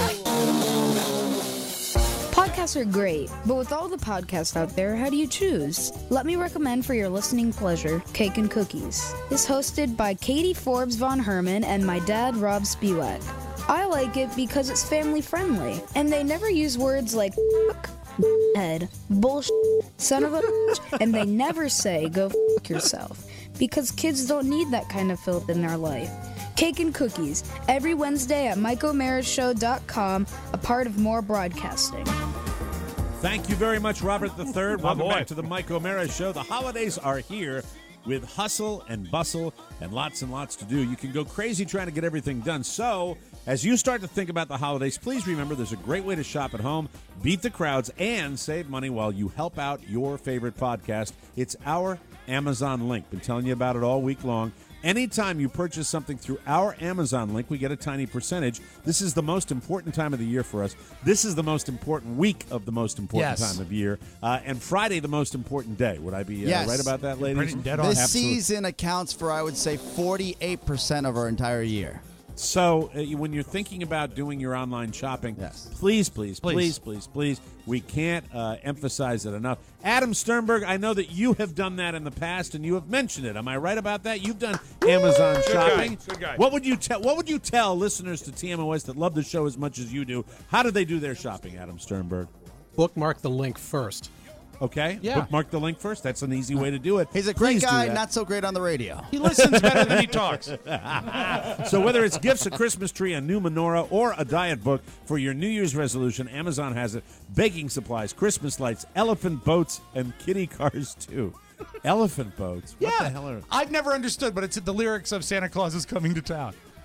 Show. Podcasts are great, but with all the podcasts out there, how do you choose? Let me recommend for your listening pleasure, Cake and Cookies. It's hosted by Katie Forbes Von Herman and my dad, Rob Spiewak. I like it because it's family friendly, and they never use words like fuck, head, bullshit, son of a bitch, and they never say go fuck yourself, because kids don't need that kind of filth in their life. Cake and Cookies, every Wednesday at mike o'mara show dot com, a part of More Broadcasting. Thank you very much, Robert the Third. Welcome boy. back to the Mike O'Mara Show. The holidays are here with hustle and bustle and lots and lots to do. You can go crazy trying to get everything done. So, as you start to think about the holidays, please remember there's a great way to shop at home, beat the crowds, and save money while you help out your favorite podcast. It's our Amazon link. Been telling you about it all week long. Anytime you purchase something through our Amazon link, we get a tiny percentage. This is the most important time of the year for us. This is the most important week of the most important Yes. time of year. Uh, and Friday, the most important day. Would I be uh, Yes. right about that, ladies? pretty dead on. This Absolutely. season accounts for, I would say, forty-eight percent of our entire year. So uh, when you're thinking about doing your online shopping, Yes. please, please, Please. please, please, please, we can't uh, emphasize it enough. Adam Sternberg, I know that you have done that in the past, and you have mentioned it. Am I right about that? You've done Amazon Good shopping. guy, good guy. What would you tell? What would you tell listeners to T M O S that love the show as much as you do? How do they do their shopping, Adam Sternberg? Bookmark the link first. Okay, Yeah. bookmark the link first. That's an easy way to do it. He's a great Please do guy, that. not so great on the radio. He listens better than he talks. So whether it's gifts, a Christmas tree, a new menorah, or a diet book for your New Year's resolution, Amazon has it. Baking supplies, Christmas lights, elephant boats, and kitty cars too. Elephant boats? What Yeah. the hell are... I've never understood, but it's the lyrics of Santa Claus is Coming to Town.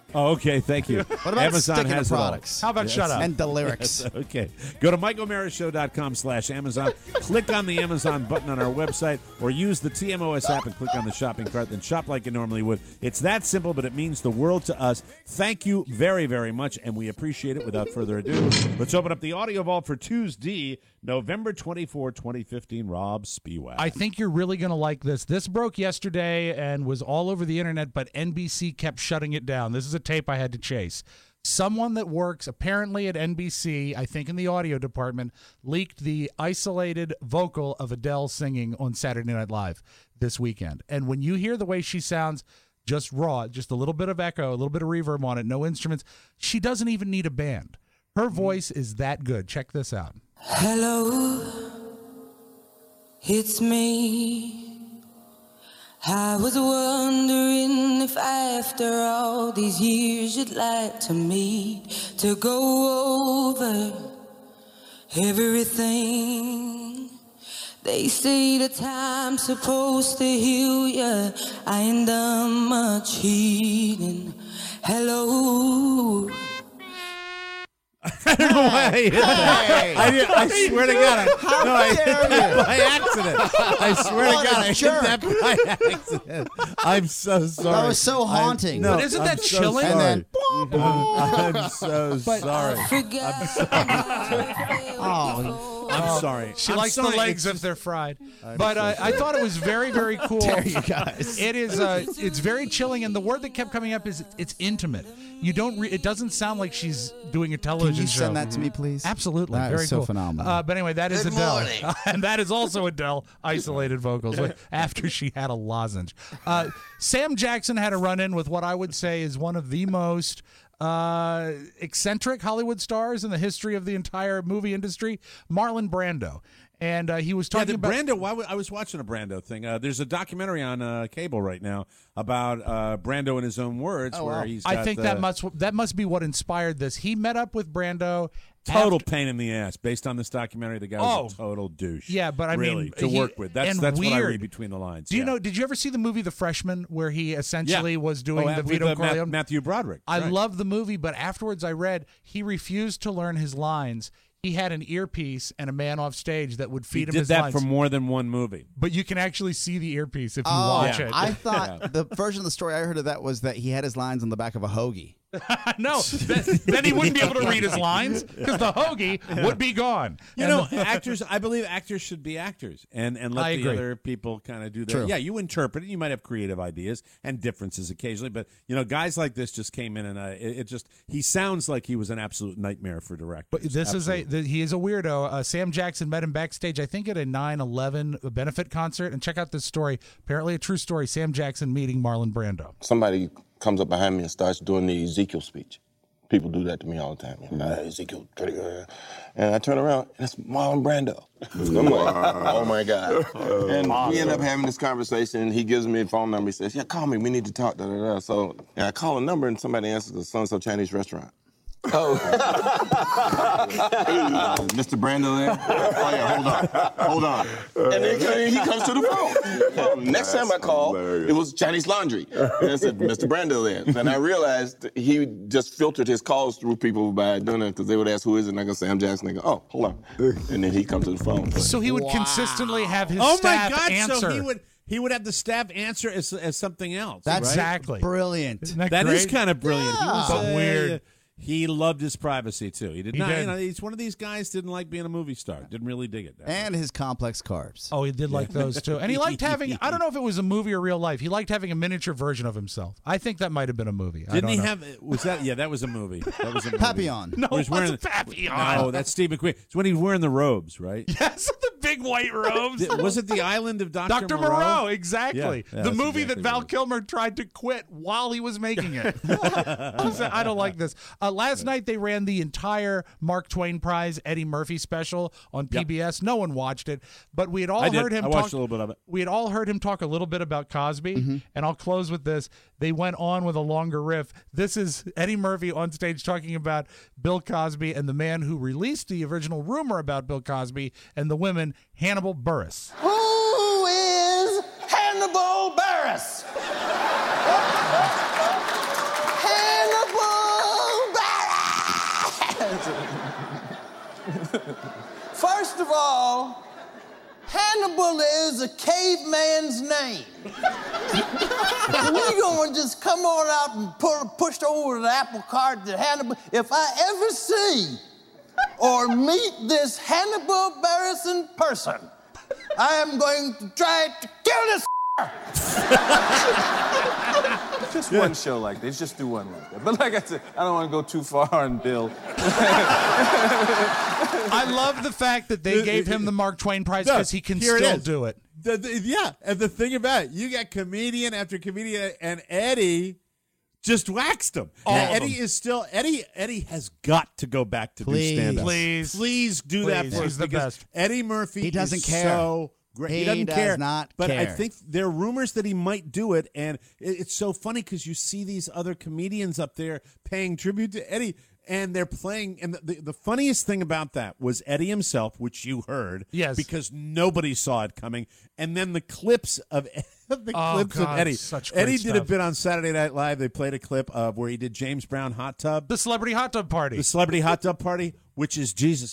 Oh, okay. Thank you. What about Amazon sticking to has it all. products? How about shut up? And the lyrics. Yes, okay. Go to mike o'mara show dot com slash Amazon. Click on the Amazon button on our website or use the T M O S app and click on the shopping cart. Then shop like you normally would. It's that simple, but it means the world to us. Thank you very, very much, and we appreciate it. Without further ado, let's open up the audio vault for Tuesday, November twenty-fourth, twenty fifteen. Rob Spiewak. I think you're really going to like this. This broke yesterday and was all over the internet, but N B C kept shutting it down. This is a tape I had to chase. Someone that works apparently at N B C, I think in the audio department, leaked the isolated vocal of Adele singing on Saturday Night Live this weekend. And when you hear the way she sounds, just raw, just a little bit of echo, a little bit of reverb on it, no instruments, she doesn't even need a band. Her voice is that good. Check this out. Hello, it's me. I was wondering if after all these years you'd like to meet to go over everything. They say the time's supposed to heal ya. I ain't done much healing. Hello. I don't know why I hit that. Hey. I, did, I swear to God. I, How no, I hit dare that you. by accident. I swear What to God, a I jerk. hit that by accident. I'm so sorry. That was so haunting. I'm, no, But isn't I'm that so chilling? Sorry. And then, I'm so But- sorry. I'm sorry. Oh, I'm sorry. She I'm likes sorry. the legs It's if they're fried. I'm But so uh, I sorry. thought it was very, very cool. Dare you guys. It is. Uh, it's very chilling, and the word that kept coming up is it's intimate. You don't. Re- it doesn't sound like she's doing a television Can you show. send that to me, please? Absolutely. That very is so cool. phenomenal. Uh, but anyway, that is Good Adele, morning. and that is also Adele isolated vocals with, after she had a lozenge. Uh, Sam Jackson had a run-in with what I would say is one of the most uh, eccentric Hollywood stars in the history of the entire movie industry, Marlon Brando. And uh, he was Yeah, talking the about Brando. Why would, I was watching a Brando thing. Uh, there's a documentary on uh, cable right now about uh, Brando in his own words, Oh, where wow. he's. I got think the that must that must be what inspired this. He met up with Brando. total after- pain in the ass. Based on this documentary, the guy Oh. was a total douche. Yeah, but I really, mean, to he- work with. That's and that's what I weird. read between the lines. Do you yeah. know? Did you ever see the movie The Freshman, where he essentially Yeah. was doing Oh, the with, Vito uh, Matt- Corleone? Matthew Broderick. I Right. love the movie, but afterwards I read he refused to learn his lines. He had an earpiece and a man off stage that would He feed him did his that lines. for more than one movie. But you can actually see the earpiece if you Oh, watch it. I thought the version of the story I heard of that was that he had his lines on the back of a hoagie. no, then, then he wouldn't be able to read his lines because the hoagie would be gone. You And know, the- actors. I believe actors should be actors, and and let I the agree. other people kind of do their. True. Yeah, you interpret it. You might have creative ideas and differences occasionally, but you know, guys like this just came in and uh, it, it just. He sounds like he was an absolute nightmare for directors. But this Absolutely. is a the, he is a weirdo. Uh, Sam Jackson met him backstage, I think, at a nine eleven benefit concert. And check out this story. Apparently, a true story. Sam Jackson meeting Marlon Brando. Somebody comes up behind me and starts doing the Ezekiel speech. People do that to me all the time. You know, Ezekiel, and I turn around and it's Marlon Brando. I'm like, oh my God. And we end up having this conversation. He gives me a phone number. He says, yeah, call me. We need to talk. Da, da, da. So and I call a number and somebody answers the so-and-so Chinese restaurant. Oh. Mister Brando there? Oh, yeah, hold on. Hold on. And then he comes to the phone. Next time I called, it was Chinese Laundry. And I said, Mister Brando there. And I realized he just filtered his calls through people by doing it because they would ask, who is it? And I go, Sam Jackson. They go, oh, hold on. And then he comes to the phone. So he would consistently have his Oh staff my God! answer. So he would he would have the staff answer as as something else. That's right? exactly brilliant. Isn't that That is great? kind of brilliant. He was, But uh, weird. He loved his privacy too. He did He not. did. You know, he's one of these guys. Didn't like being a movie star. Didn't really dig it. That And his complex carbs. Oh, he did like those too. And he liked having, I don't know if it was a movie or real life, he liked having a miniature version of himself. I think that might have been a movie. I Didn't don't he know. have? Was that? Yeah, that was a movie. That was a movie. Papillon. No, Where he's it wearing wasn't Papillon. No, that's Steve McQueen. It's when he was wearing the robes, right? Yes, the big white robes. Was it the Island of Doctor Doctor Moreau? Moreau, exactly. Yeah, yeah, the that's movie exactly that Val right. Kilmer tried to quit while he was making it. I said, I don't like this. Uh, last night they ran the entire Mark Twain Prize Eddie Murphy special on P B S. No one watched it, but we had all I did. heard him I talk. watched a little bit of it. We had all heard him talk a little bit about Cosby, Mm-hmm. and I'll close with this. They went on with a longer riff. This is Eddie Murphy on stage talking about Bill Cosby and the man who released the original rumor about Bill Cosby and the women, Hannibal Buress. Who is Hannibal Buress? Hannibal First of all, Hannibal is a caveman's name. We gonna just come on out and pull, push over the apple cart that Hannibal. If I ever see or meet this Hannibal Barrison person, I am going to try to kill this. Just one show like this. Just do one like that. But like I said, I don't want to go too far on Bill. I love the fact that they gave him the Mark Twain Prize No, because he can here it still is. do it. The- the- yeah, and the thing about it, you got comedian after comedian, and Eddie just waxed him. All Now, of Eddie them. is still Eddie. Eddie has got to go back to Please. do stand-up. Please. please do that Please. for He's us the because best. Eddie Murphy. He doesn't is care. So great. He, He doesn't does care. not but I care. think there are rumors that he might do it, and it, it's so funny because you see these other comedians up there paying tribute to Eddie. And they're playing, and the, the, the funniest thing about that was Eddie himself, which you heard, Yes. because nobody saw it coming. And then the clips of the Oh, clips God, of Eddie. such great Eddie did a stuff. bit on Saturday Night Live. They played a clip of where he did James Brown Hot Tub, The Celebrity Hot Tub Party. the Celebrity Hot Tub Party, which is Jesus.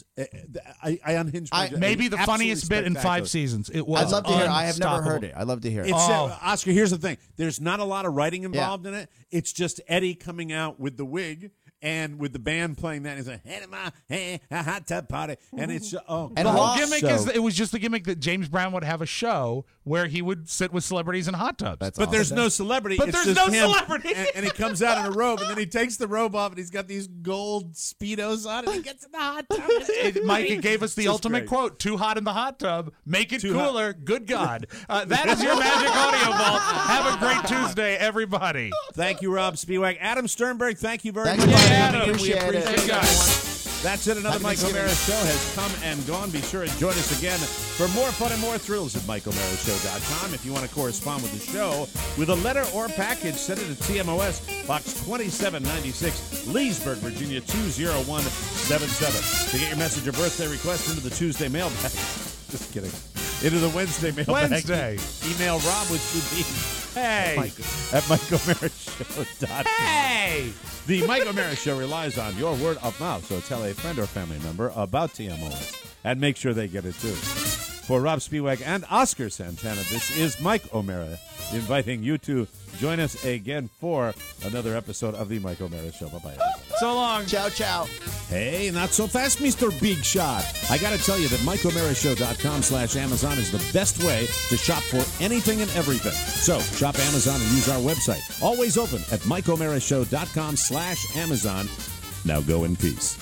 I, I unhinged. My, Maybe the absolutely funniest bit in spectacular. five seasons. It was I'd love to hear. I have never unstoppable. heard it. I'd love to hear it. It's Oh. uh, Oscar. Here's the thing: there's not a lot of writing involved in it. It's just Eddie coming out with the wig and with the band playing that. He's like, "Hey, ma, hey, a hot tub party," and it's uh, oh, And The God. whole also- gimmick is that it was just the gimmick that James Brown would have a show where he would sit with celebrities in hot tubs. That's But there's awesome. no celebrity. But it's there's just no him, celebrity. and, and he comes out in a robe, and then he takes the robe off, and he's got these gold speedos on, and he gets in the hot tub. It, Mike, it gave us the It's just ultimate great. quote: "Too hot in the hot tub, make it Too hot. cooler." Good God, uh, that is your Magic Audio Vault. Have a great Tuesday, everybody. Thank you, Rob Spiewak. Adam Sternberg, thank you very Thanks, much. Mike. for Adam. coming in. We Appreciate it. appreciate Hey, it, guys. everyone. That's it. Another Happy Mike Thanksgiving. O'Mara show has come and gone. Be sure to join us again for more fun and more thrills at mike o'mara show dot com. If you want to correspond with the show with a letter or package, send it to T M O S, Box twenty-seven ninety-six, Leesburg, Virginia two zero one seven seven. To get your message or birthday request into the Tuesday mailbag. Just kidding. Into the Wednesday mailbag. Wednesday. Email Rob with two B's. Hey, At mike o'mara show dot com. hey. The Mike O'Mara Show relies on your word of mouth, so tell a friend or family member about T M O S and make sure they get it too. For Rob Spiewak and Oscar Santana, this is Mike O'Mara inviting you to join us again for another episode of the Mike O'Mara Show. Bye-bye, everybody. So long. Ciao, ciao. Hey, not so fast, Mister Big Shot. I got to tell you that mike o'mara show dot com slash Amazon is the best way to shop for anything and everything. So, shop Amazon and use our website. Always open at mike o'mara show dot com slash Amazon. Now go in peace.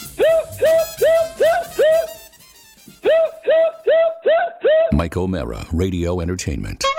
Mike O'Mara, Radio Entertainment.